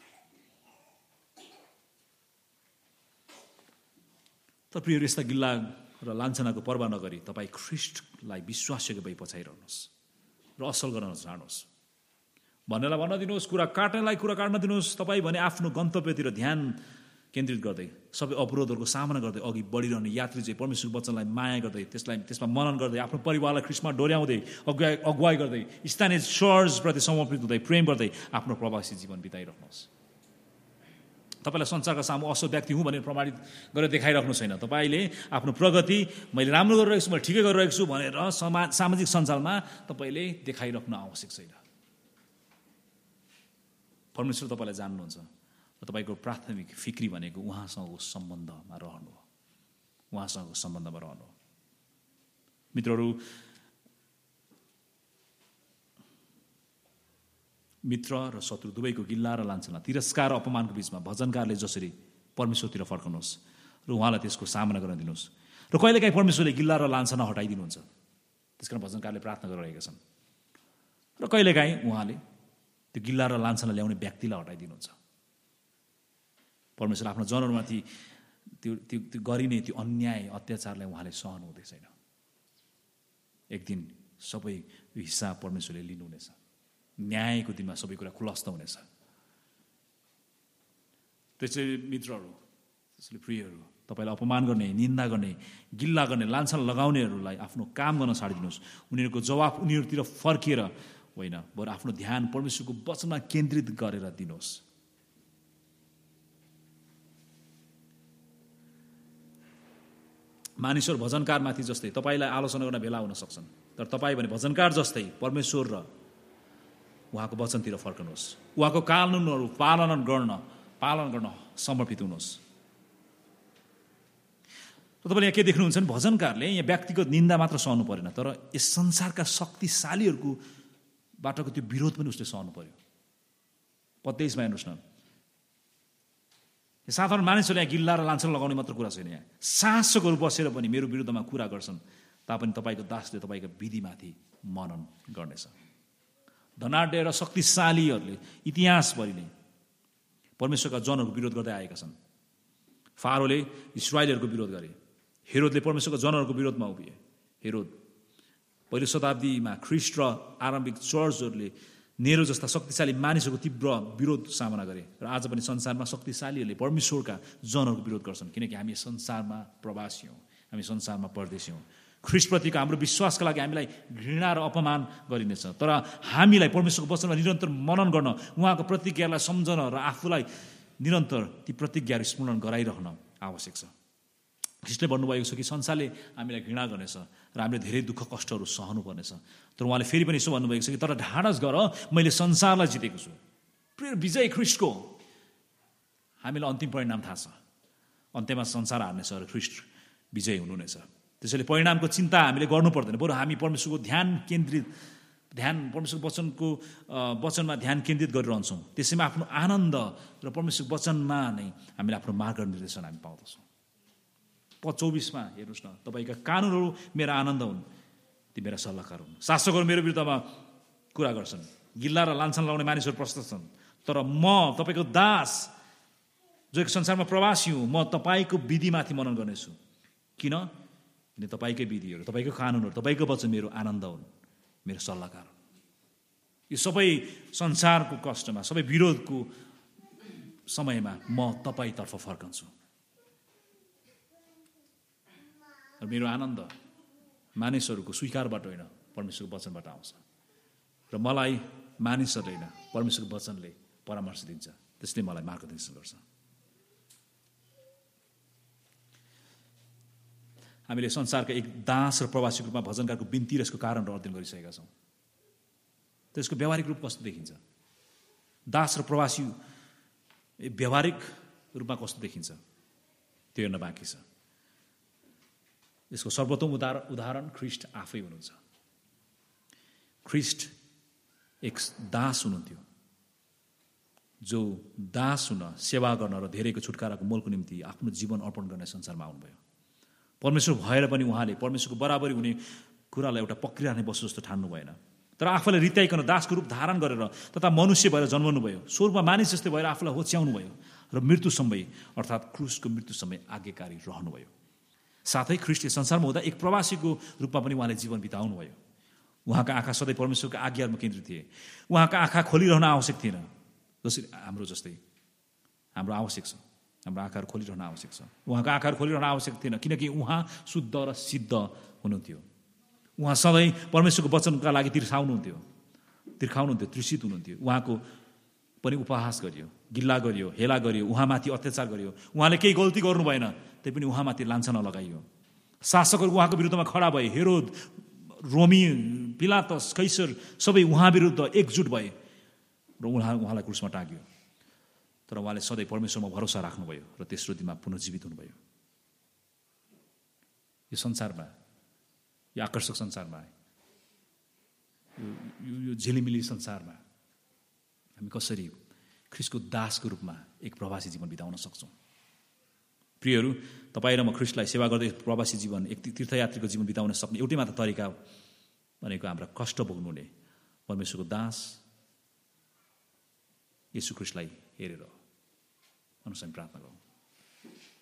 तर प्रियहरू, यस्ता गिल्ला र लान्छनाको पर्वाह नगरी तपाईँ ख्रिस्टलाई विश्वासको भई पछाइरहनुहोस् र असल गर्न चाहनुहोस्। भन्नेलाई भन्न दिनुहोस्, कुरा काट्नेलाई कुरा काट्न दिनुहोस्। तपाईँ भने आफ्नो गन्तव्यतिर ध्यान केन्द्रित गर्दै, सबै अवरोधहरूको सामना गर्दै अघि बढिरहने यात्री चाहिँ परमेश्वरको वचनलाई माया गर्दै, त्यसमा मनन गर्दै, आफ्नो परिवारलाई ख्रिस्टमा डोर्याउँदै, अगुवाई गर्दै, स्थानीय चर्चप्रति समर्पित हुँदै, प्रेम गर्दै आफ्नो प्रवासी जीवन बिताइराख्नुहोस्। तपाईँलाई संसारका सामु असल व्यक्ति हुँ भनेर प्रमाणित गरेर देखाइराख्नु छैन। तपाईँले आफ्नो प्रगति, मैले राम्रो गरिरहेको छु, मैले ठिकै गरिरहेको छु भनेर सामाजिक सञ्जालमा तपाईँले देखाइराख्नु आवश्यक छैन। परमेश्वर तपाईँलाई जान्नुहुन्छ र तपाईँको प्राथमिक फिक्री भनेको उहाँसँगको सम्बन्धमा रहनु हो, उहाँसँगको सम्बन्धमा रहनु हो। मित्रहरू, मित्र र शत्रु दुवैको गिल्ला र लान्छना, तिरस्कार र अपमानको बीचमा भजनकारले जसरी परमेश्वरतिर फर्कनुहोस् र उहाँलाई त्यसको सामना गर्न दिनुहोस्। र कहिलेकाहीँ परमेश्वरले गिल्ला र लान्छना हटाइदिनुहुन्छ, त्यसकारण भजनकारले प्रार्थना गरिरहेका छन्। र कहिलेकाहीँ उहाँले त्यो गिल्ला र लान्छना ल्याउने व्यक्तिलाई हटाइदिनुहुन्छ। परमेश्वर आफ्नो जनहरूमाथि त्यो गरिने त्यो अन्याय अत्याचारलाई उहाँले सहनु हुँदै छैन। एक दिन सबै हिसाब परमेश्वरले लिनुहुनेछ। न्यायको दिनमा सबै कुरा खुलस्त हुनेछ। त्यसैले मित्रहरू, त्यसैले प्रियहरू, तपाईँलाई अपमान गर्ने, निन्दा गर्ने, गिल्ला गर्ने, लान्छना लगाउनेहरूलाई आफ्नो काम गर्न छाडिदिनुहोस्। उनीहरूको जवाफ उनीहरूतिर फर्किएर होइन, बरु आफ्नो ध्यान परमेश्वरको वचनमा केन्द्रित गरेर दिनुहोस्। मानिसहरू भजनकारमाथि जस्तै तपाईँलाई आलोचना गर्न भेला हुन सक्छन्, तर तपाईँ भने भजनकार जस्तै परमेश्वर र उहाँको वचनतिर फर्कनुहोस्। उहाँको कानुनहरू पालन गर्न समर्पित हुनुहोस्। तपाईँले यहाँ के देख्नुहुन्छ भने भजनकारले यहाँ व्यक्तिगत निन्दा मात्र सहनु परेन, तर यस संसारका शक्तिशालीहरूको बाटोको त्यो विरोध पनि उसले सहनु पर्यो। 23 हेर्नुहोस् न, साधारण मानिसहरूले यहाँ गिल्ला र लान्छना लगाउने मात्र कुरा छैन। यहाँ शासकहरू बसेर पनि मेरो विरुद्धमा कुरा गर्छन् तापनि तपाईँको दासले तपाईँको विधिमाथि मनन गर्नेछ। धनाढ्य र शक्तिशालीहरूले इतिहासभरि नै परमेश्वरका जनहरूको विरोध गर्दै आएका छन्। फारोले इस्राएलीहरूको विरोध गरे, हेरोदले परमेश्वरका जनहरूको विरोधमा उभिए। हेरोद पहिलो शताब्दीमा ख्रिस्ट र आरम्भिक चर्चहरूले नेरो जस्ता शक्तिशाली मानिसहरूको तीव्र विरोध सामना गरे र आज पनि संसारमा शक्तिशालीहरूले परमेश्वरका जनहरूको विरोध गर्छन्, किनकि हामी संसारमा प्रवासी हौँ, हामी संसारमा परदेशी हौँ। ख्रिस्टप्रतिको हाम्रो विश्वासका लागि हामीलाई घृणा र अपमान गरिनेछ, तर हामीलाई परमेश्वरको वचनमा निरन्तर मनन गर्न, उहाँको प्रतिज्ञालाई सम्झन र आफूलाई निरन्तर ती प्रतिज्ञाहरू स्मरण गराइरहन आवश्यक छ। ख्रिस्टले भन्नुभएको छ कि संसारले हामीलाई घृणा गर्नेछ र हामीले धेरै दुःख कष्टहरू सहनुपर्नेछ, तर उहाँले फेरि पनि यसो भन्नुभएको छ कि तर ढाडस गर, मैले संसारलाई जितेको छु। प्रिय विजय ख्रिस्टको, हामीलाई अन्तिम परिणाम थाहा छ, अन्त्यमा संसार हार्नेछ र ख्रिस्ट विजय हुनुहुनेछ। त्यसैले परिणामको चिन्ता हामीले गर्नु पर्दैन, बरु हामी परमेश्वरको परमेश्वरको वचनमा ध्यान केन्द्रित गरिरहन्छौँ। त्यसैमा आफ्नो आनन्द र परमेश्वरको वचनमा नै हामीले आफ्नो मार्गनिर्देशन हामी पाउँदछौँ। 24 हेर्नुहोस् न, तपाईँका कानुनहरू मेरा आनन्द हुन्, ती मेरा सल्लाहकार हुन्। शासकहरू मेरो विरुद्धमा कुरा गर्छन्, गिल्ला र लान्छना लगाउने मानिसहरू प्रस्तुत छन्, तर म तपाईँको दास जो एक संसारमा प्रवासी हुँ, म तपाईँको विधिमाथि मनन गर्नेछु। किन? किन तपाईँकै विधिहरू, तपाईँको कानुनहरू, तपाईँको वचन मेरो आनन्द हुन्, मेरो सल्लाहकार हुन्। यो सबै संसारको कष्टमा, सबै विरोधको समयमा म तपाईतर्फ फर्कन्छु। र मेरो आनन्द मानिसहरूको स्वीकारबाट होइन, परमेश्वरको वचनबाट आउँछ। र मलाई मानिसहरूले होइन, परमेश्वरको वचनले परामर्श दिन्छ, त्यसले मलाई मार्गदर्शन गर्छ। हामीले संसारका एक दास र प्रवासीको रूपमा भजनकारको बिन्ती र यसको कारणहरू अध्ययन गरिसकेका छौँ। त्यसको व्यावहारिक रूप कस्तो देखिन्छ, दास र प्रवासी व्यावहारिक रूपमा कस्तो देखिन्छ, त्यो हेर्न बाँकी छ। यसको सर्वोत्तम उदाहरण ख्रिस्ट आफै हुनुहुन्छ। ख्रिस्ट एक दास हुनुहुन्थ्यो, जो दास हुन, सेवा गर्न र धेरैको छुटकाराको मोलको निम्ति आफ्नो जीवन अर्पण गर्ने संसारमा आउनुभयो। परमेश्वर भएर पनि उहाँले परमेश्वरको बराबरी हुने कुरालाई एउटा प्रक्रिया नै वस्तु जस्तो ठान्नु भएन, तर आफूलाई रित्याइकन दासको रूप धारण गरेर तथा मनुष्य भएर जन्मनु भयो। स्वर्गमा मानिस जस्तै भएर आफूलाई होच्याउनु भयो र मृत्युसम्मै अर्थात् क्रुसको मृत्युसम्मै आज्ञाकारी रहनुभयो। साथै ख्रिस्ट संसारमा हुँदा एक प्रवासीको रूपमा पनि उहाँले जीवन बिताउनु भयो। उहाँका आँखा सधैँ परमेश्वरको आज्ञामा केन्द्रित थिए। उहाँका आँखा खोलिरहन आवश्यक थिएन, जसरी हाम्रो जस्तै हाम्रो आवश्यक छ। हाम्रो आँखाहरू खोलिरहन आवश्यक छ। उहाँका आँखाहरू खोलिरहन आवश्यक थिएन, किनकि उहाँ शुद्ध र सिद्ध हुनुहुन्थ्यो। उहाँ सधैँ परमेश्वरको वचनका लागि तिर्खाउनुहुन्थ्यो, तृषित हुनुहुन्थ्यो। उहाँको पनि उपहास गरियो, गिल्ला गरियो, हेला गरियो, उहाँमाथि अत्याचार गरियो। उहाँले केही गल्ती गर्नु भएन, त्यही पनि उहाँमाथि लान्छना लगाइयो। शासकहरू उहाँको विरुद्धमा खडा भए। हेरोद, रोमी, पिलातस, कैसर सबै उहाँ विरुद्ध एकजुट भए र उहाँलाई क्रुसमा टाँगियो। तर उहाँले सधैँ परमेश्वरमा भरोसा राख्नुभयो र तेस्रो दिनमा पुनर्जीवित हुनुभयो। यो संसारमा, यो आकर्षक संसारमा, यो झिलिमिली संसारमा हामी कसरी ख्रिस्टको दासको रूपमा एक प्रवासी जीवन बिताउन सक्छौँ? प्रियहरू, तपाईँ र म ख्रिस्टलाई सेवा गर्दै प्रवासी जीवन, एक तीर्थयात्रीको जीवन बिताउन सक्ने एउटै मात्र तरिका भनेको हाम्रा कष्ट भोग्नुहुने परमेश्वरको दास येशू ख्रिस्टलाई हेरेर अनुसार प्रार्थना गरौँ।